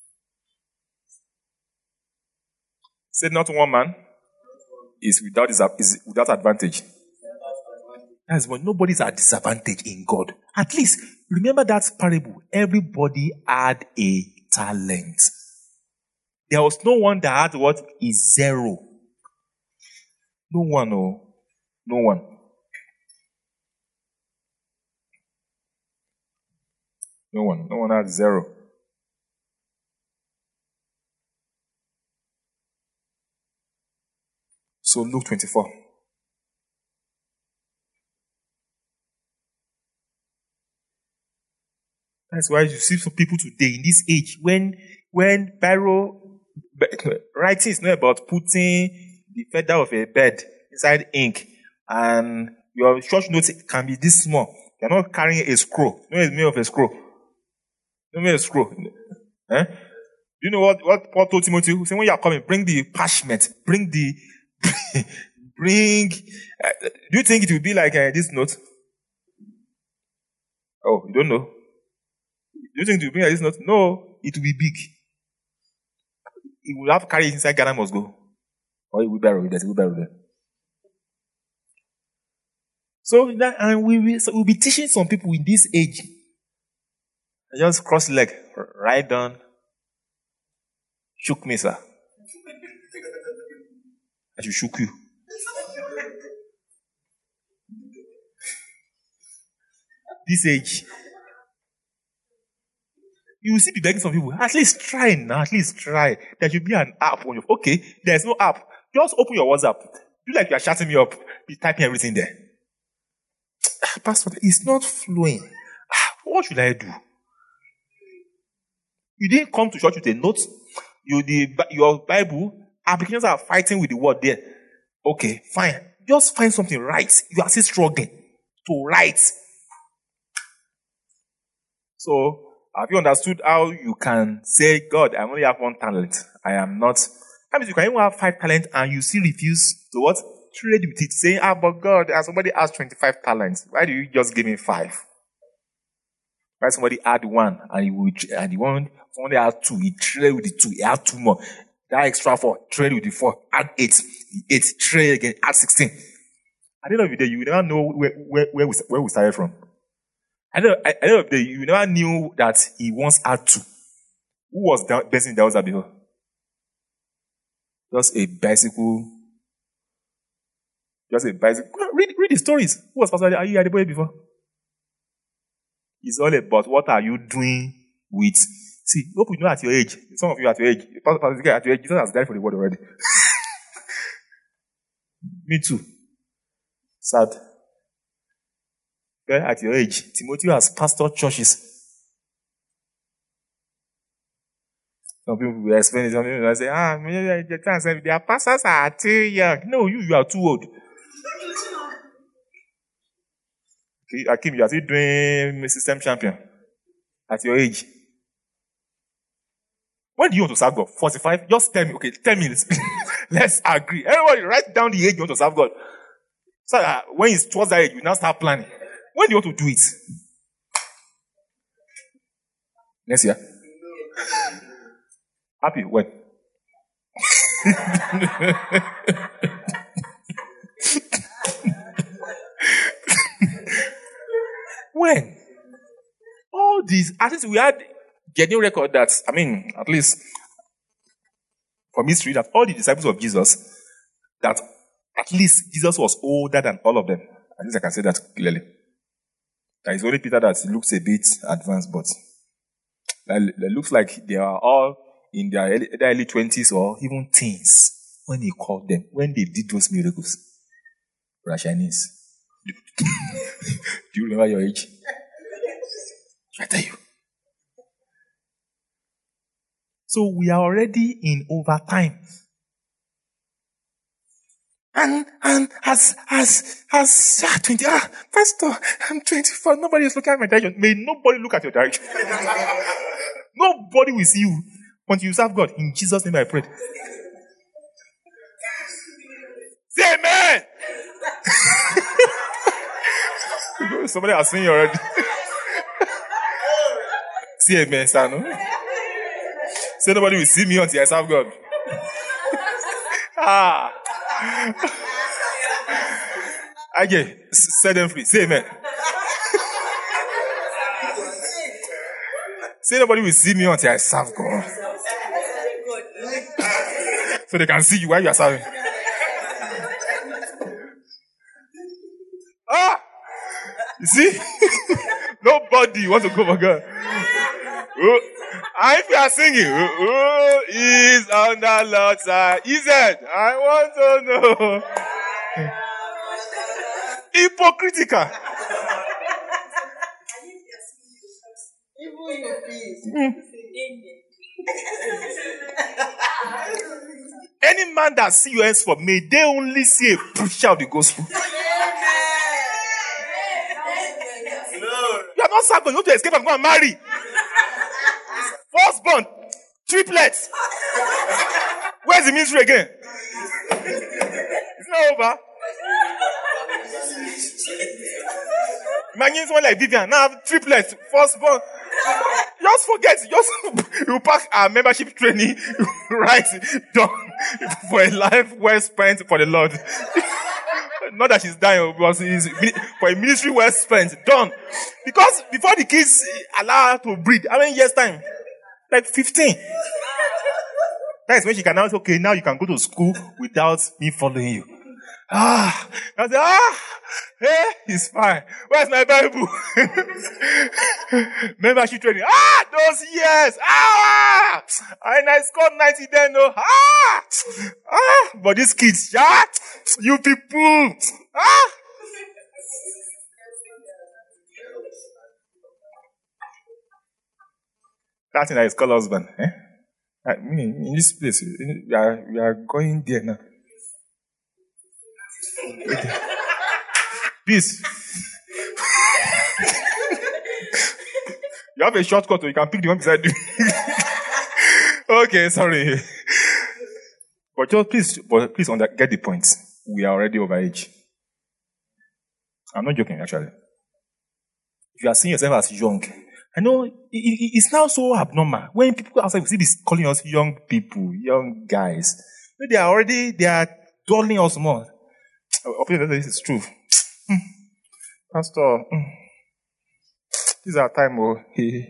Said not one man is without is without advantage. That's when nobody's at disadvantage in God. At least remember that parable. Everybody had a talent. There was no one that had what is zero. No one, oh, no one. No one. No one had zero. So Luke twenty-four. That's why you see some people today in this age when when biro writing is not about putting the feather of a bird inside ink and your short notes can be this small. You're not carrying a scroll. No, it's made of a scroll. No, made of a scroll. Eh? You know what, what Paul told Timothy? He said, when you are coming, bring the parchment, bring the, bring, uh, do you think it will be like uh, this note? Oh, you don't know? Do you think it will be like this note? No, it will be big. It will have to carry it inside Ghana must go. Or it will bury it, it will bury it. So, that, and we will so we'll be teaching some people in this age. Just cross leg, right down. Shook me, sir. I should shook you. This age. You will see be begging some people. At least try now. At least try. There should be an app on your phone. Okay, there's no app. Just open your WhatsApp. Do like you are chatting me up. Be typing everything there. Pastor, it's not flowing. What should I do? You didn't come to church with a note. You the your Bible applications are fighting with the word there. Okay, fine. Just find something right. You are still struggling to write. So, have you understood how you can say, God, I only have one talent. I am not. That means you can even have five talents and you still refuse to what? Trade with it. Saying, ah, but God, as somebody has twenty-five talents, why do you just give me five? Why somebody add one and he will, and the one, somebody has two, he trade with the two, he add two more. That extra four, trade with the four, add eight, the eight, trade again, add sixteen. At the end of the day, you will never know where, where, where, we, where we started from. At the end of the day, you never knew that he once had two. Who was down, basing down there before? Just a bicycle. Just a bicycle. Read, read the stories. Who was Pastor Adeboye before? It's all about what are you doing with. See, hope you know at your age. Some of you at your age. Pastor at your age, Jesus has died for the word already. Me too. Sad. Okay, at your age, Timothy has pastored churches. Some people will explain it. Some people will say, ah, their pastors are too young. No, you, you are too old. Okay, Akim, you are still doing system champion at your age. When do you want to serve God? forty-five? Just tell me. Okay, tell me. Let's agree. Everybody write down the age you want to serve God. So uh, when it's towards that age, you now start planning. When do you want to do it? Next year? Happy? When? When? All these, at least we had genuine record that, I mean, at least from history, that all the disciples of Jesus, that at least Jesus was older than all of them. At least I can say that clearly. That it's only Peter that looks a bit advanced, but it looks like they are all in their early, their early twenties or even teens when he called them, when they did those miracles. Chinese. Do you remember your age? I tell you. So we are already in overtime. And, and as, as, as, ah, twenty, ah, Pastor, I'm twenty-four, nobody is looking at my direction. May nobody look at your direction. Nobody will see you until you serve God. In Jesus' name I pray. Say amen! Somebody has seen you already. Say amen, sir, no? Say nobody will see me until I serve God. Ah. Okay, set them free. Say amen. Say nobody will see me until I serve God. So they can see you while you are serving. Ah! You see? Nobody wants to go for God. Oh. And if you are singing, who is on the Lord's side? He said, I want to know. Hypocritical. Mm. Any man that see you henceforth, may they only see a preacher of the gospel. You are not saved, you want to escape and go and marry. Firstborn, triplets. Where's the ministry again? It's not over. Imagine someone like Vivian, now have triplets, firstborn. Just forget, just you pack our membership training, right? Done for a life well spent for the Lord. Not that she's dying, because it's for a ministry well spent. Done. Because before the kids allow her to breathe, how many years time? Like fifteen. That is when she can now say, okay, now you can go to school without me following you. Ah, I say, ah, hey, it's fine. Where's my Bible? Membership training. Ah, those years. Ah, and I scored ninety then. No, ah, ah, but these kids, yeah, you people, ah. That thing that is called husband, eh? I mean, in this place, we are, we are going there now. Peace. You have a shortcut, so you can pick the one beside you. Okay, sorry. But just please, but please under, get the point. We are already over age. I'm not joking, actually. If you are seeing yourself as young, I know it, it, it's now so abnormal. When people outside see this calling us young people, young guys, they are already, they are dulling us more. Obviously, this is true. Pastor, this is our time, oh. This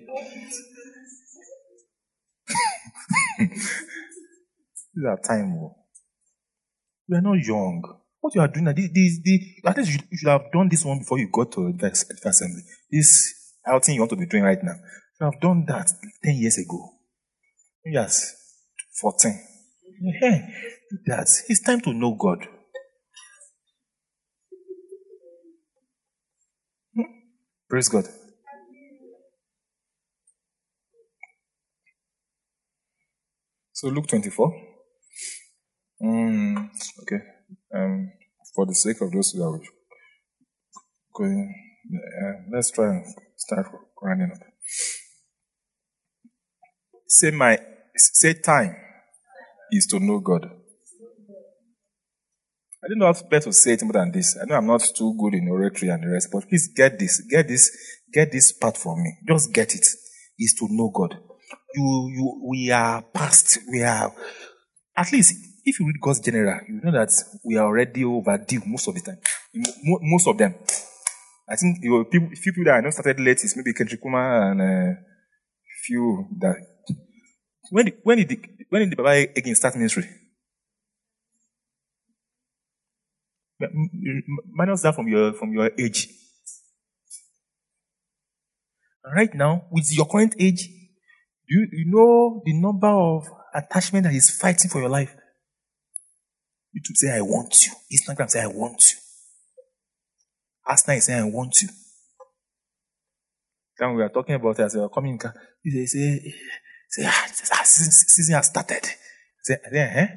is our time, oh. We are not young. What you are doing, this, this, this, at least you, you should have done this one before you got to the assembly. This outing you want to be doing right now. You have done that ten years ago. Yes, fourteen. Hey, do that. It's time to know God. Hmm? Praise God. So Luke twenty-four. Mm, okay. Um, for the sake of those who are going, uh, let's try and start running up. Say my say time is to know God. I don't know how better to say it more than this. I know I'm not too good in oratory and the rest, but please get this, get this, get this part from me. Just get it. Is to know God. You, you, we are past. We are, at least, if you read God's general, you know that we are already overdue most of the time. Mo- most of them. I think you know, people, few people that I know started late is maybe Kendrick Kumar and uh, few that. When did, when did the, when did the Baba again start ministry? Minus that from your from your age. Right now, with your current age, you you know the number of attachment that is fighting for your life. YouTube say I want you. Instagram say I want you. Asna is saying I want you. Then we are talking about it as we are coming. They say, say, ah, ah season, season has started. Say, then, eh?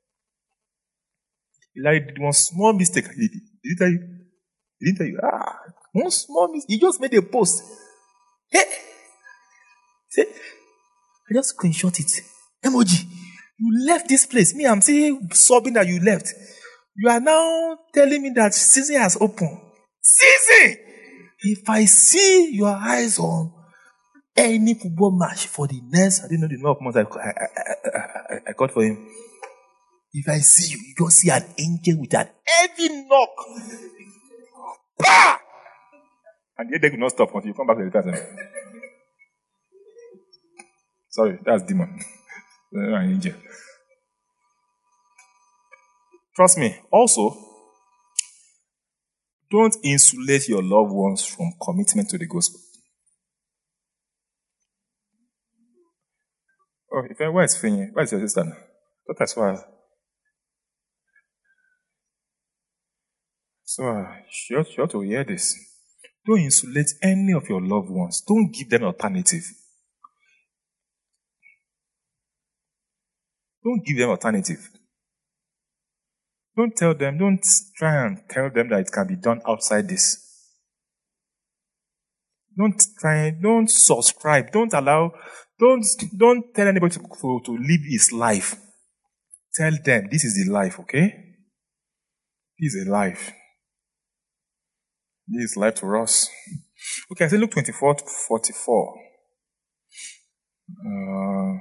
Larry did one small mistake. Did, did he tell you? Did he tell you? Ah, one small mistake. He just made a post. Hey! Say, I just screenshot it. Emoji, you left this place. Me, I'm still sobbing that you left. You are now telling me that season has opened. Season! If I see your eyes on any football match for the next, I didn't know the number of months I, I, I, I, I got for him. If I see you, you don't see an angel with an heavy knock. Bah! And yet they will not stop until you come back to the person. Sorry, that's demon. An angel. Trust me. Also, don't insulate your loved ones from commitment to the gospel. Oh, if where is Finny? Where is your sister now? That's why. So, uh, she ought, she ought to hear this. Don't insulate any of your loved ones. Don't give them an alternative. Don't give them alternative. Don't tell them, don't try and tell them that it can be done outside this. Don't try, don't subscribe, don't allow, don't, don't tell anybody to, to, to live his life. Tell them this is the life, okay? This is a life. This is life to us. Okay, I say Luke twenty-four to forty-four. Uh,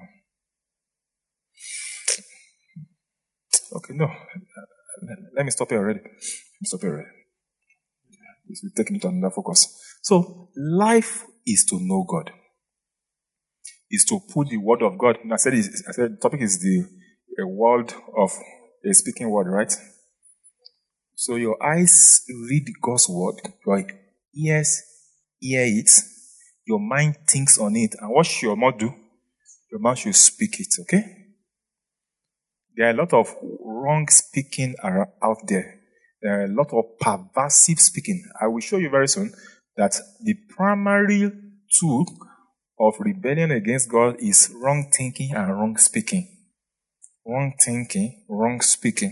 okay, no. Let me stop here already. Let me stop here already. This will take me to another focus. So, life is to know God. Is to put the word of God. I said, I said the topic is the a word of a speaking word, right? So your eyes read God's word, your ears hear it, your mind thinks on it, and what should your mouth do? Your mouth should speak it, okay? There are a lot of wrong speaking out there. There are a lot of perversive speaking. I will show you very soon that the primary tool of rebellion against God is wrong thinking and wrong speaking. Wrong thinking, wrong speaking.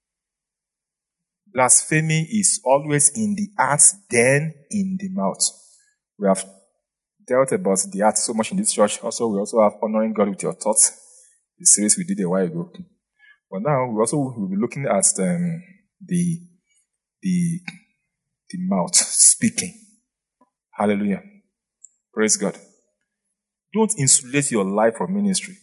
Blasphemy is always in the heart, then in the mouth. We have dealt about the heart so much in this church. Also, we also have honoring God with your thoughts, the series we did a while ago. But now we also will be looking at um, the the the mouth speaking. Hallelujah. Praise God. Don't insulate your life from ministry.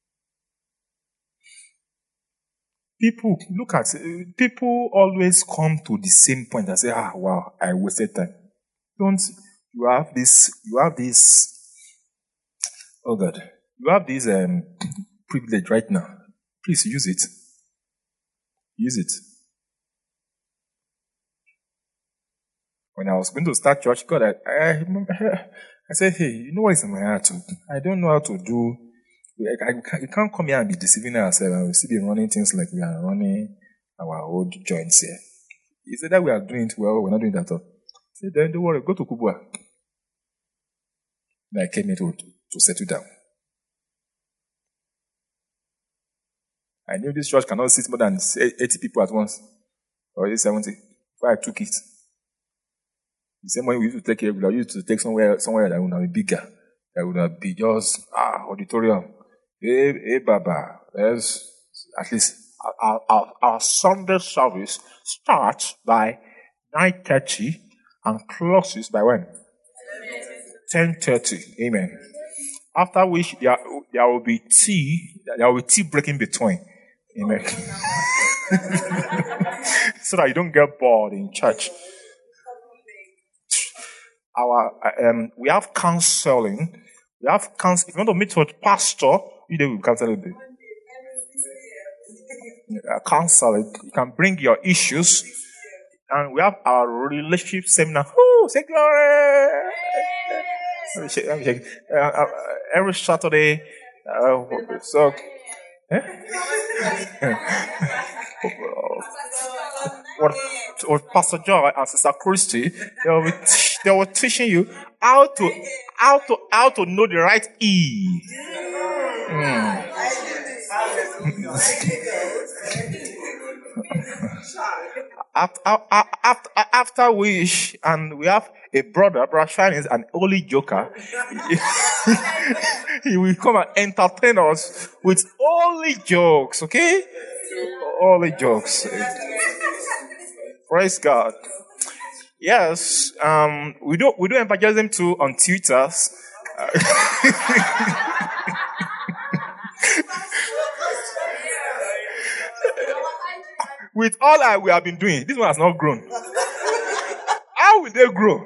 People, look at, people always come to the same point and say, ah, wow, I wasted time. Don't, you have this, you have this, oh God, you have this um, privilege right now. Please use it. Use it. When I was going to start church, God, I, I, I said, hey, you know what is in my heart? I don't know how to do. I, I, you can't come here and be deceiving ourselves and we'll still be running things like we are running our old joints here. He said that we are doing it well, we're not doing that at all. He said, then don't worry, go to Kubwa. Then I came here to, to settle down. I knew this church cannot sit more than eighty people at once, or seventy. Before I took it. The same way we used to take it, we used to take somewhere somewhere that would not be bigger. That would not be just, ah, auditorium. Hey, hey, Baba, there's at least Our, our, our Sunday service starts by nine thirty and closes by when? ten thirty. Amen. After which there, there will be tea. There will be tea breaking between. Amen. So that you don't get bored in church. Our um, we have counseling. We have counsel. If you want to meet with pastor, you do will counsel it. Uh, counseling. You can bring your issues, and we have our relationship seminar. Oh, say glory! Let me check. Let me check. Uh, uh, every Saturday. Uh, so. Eh? What, what Pastor Joy and Sister Christy, they were, they were teaching you how to how to how to know the right E. Mm. after, after, after which, and we have a brother, Brother Shine is an holy joker. He will come and entertain us with holy jokes, okay? Holy jokes. Praise God. Yes, um, we do we do evangelism too on Twitter. With all that we have been doing, this one has not grown. How will they grow?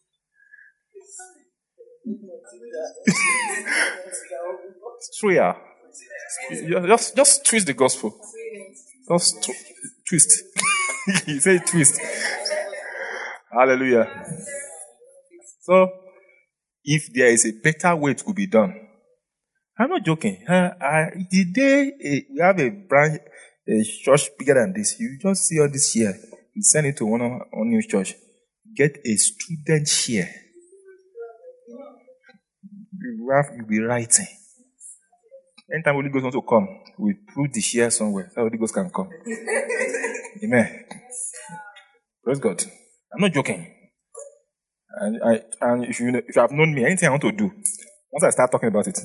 True, yeah. Just, just twist the gospel. Just tw- twist. You say twist. Hallelujah. So, if there is a better way it could be done, I'm not joking. Uh, I, the day uh, we have a branch, a church bigger than this, you just see all this here. You send it to one on new church. Get a student share. You have you'll be writing. Anytime Holy Ghost wants to come, we put the share somewhere so Holy Ghost can come. Amen. Praise God. I'm not joking. And I and if you if you have known me, anything I want to do, once I start talking about it,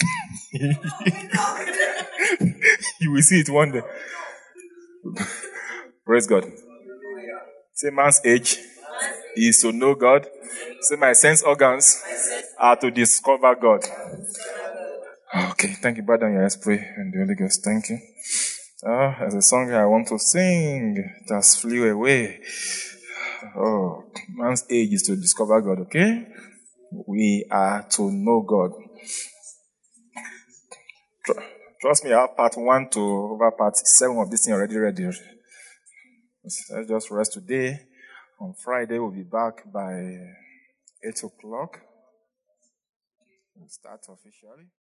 you will see it one day. Praise God. Say man's age is to know God. Say my sense organs are to discover God. Okay, thank you, brother. Yes, pray and the Holy Ghost. Thank you. Ah, there's a song I want to sing that flew away. Oh, man's age is to discover God. Okay, we are to know God. Trust me, I have part one to over part seven of this thing already ready. Let's just rest today. On Friday, we'll be back by eight o'clock. We'll start officially.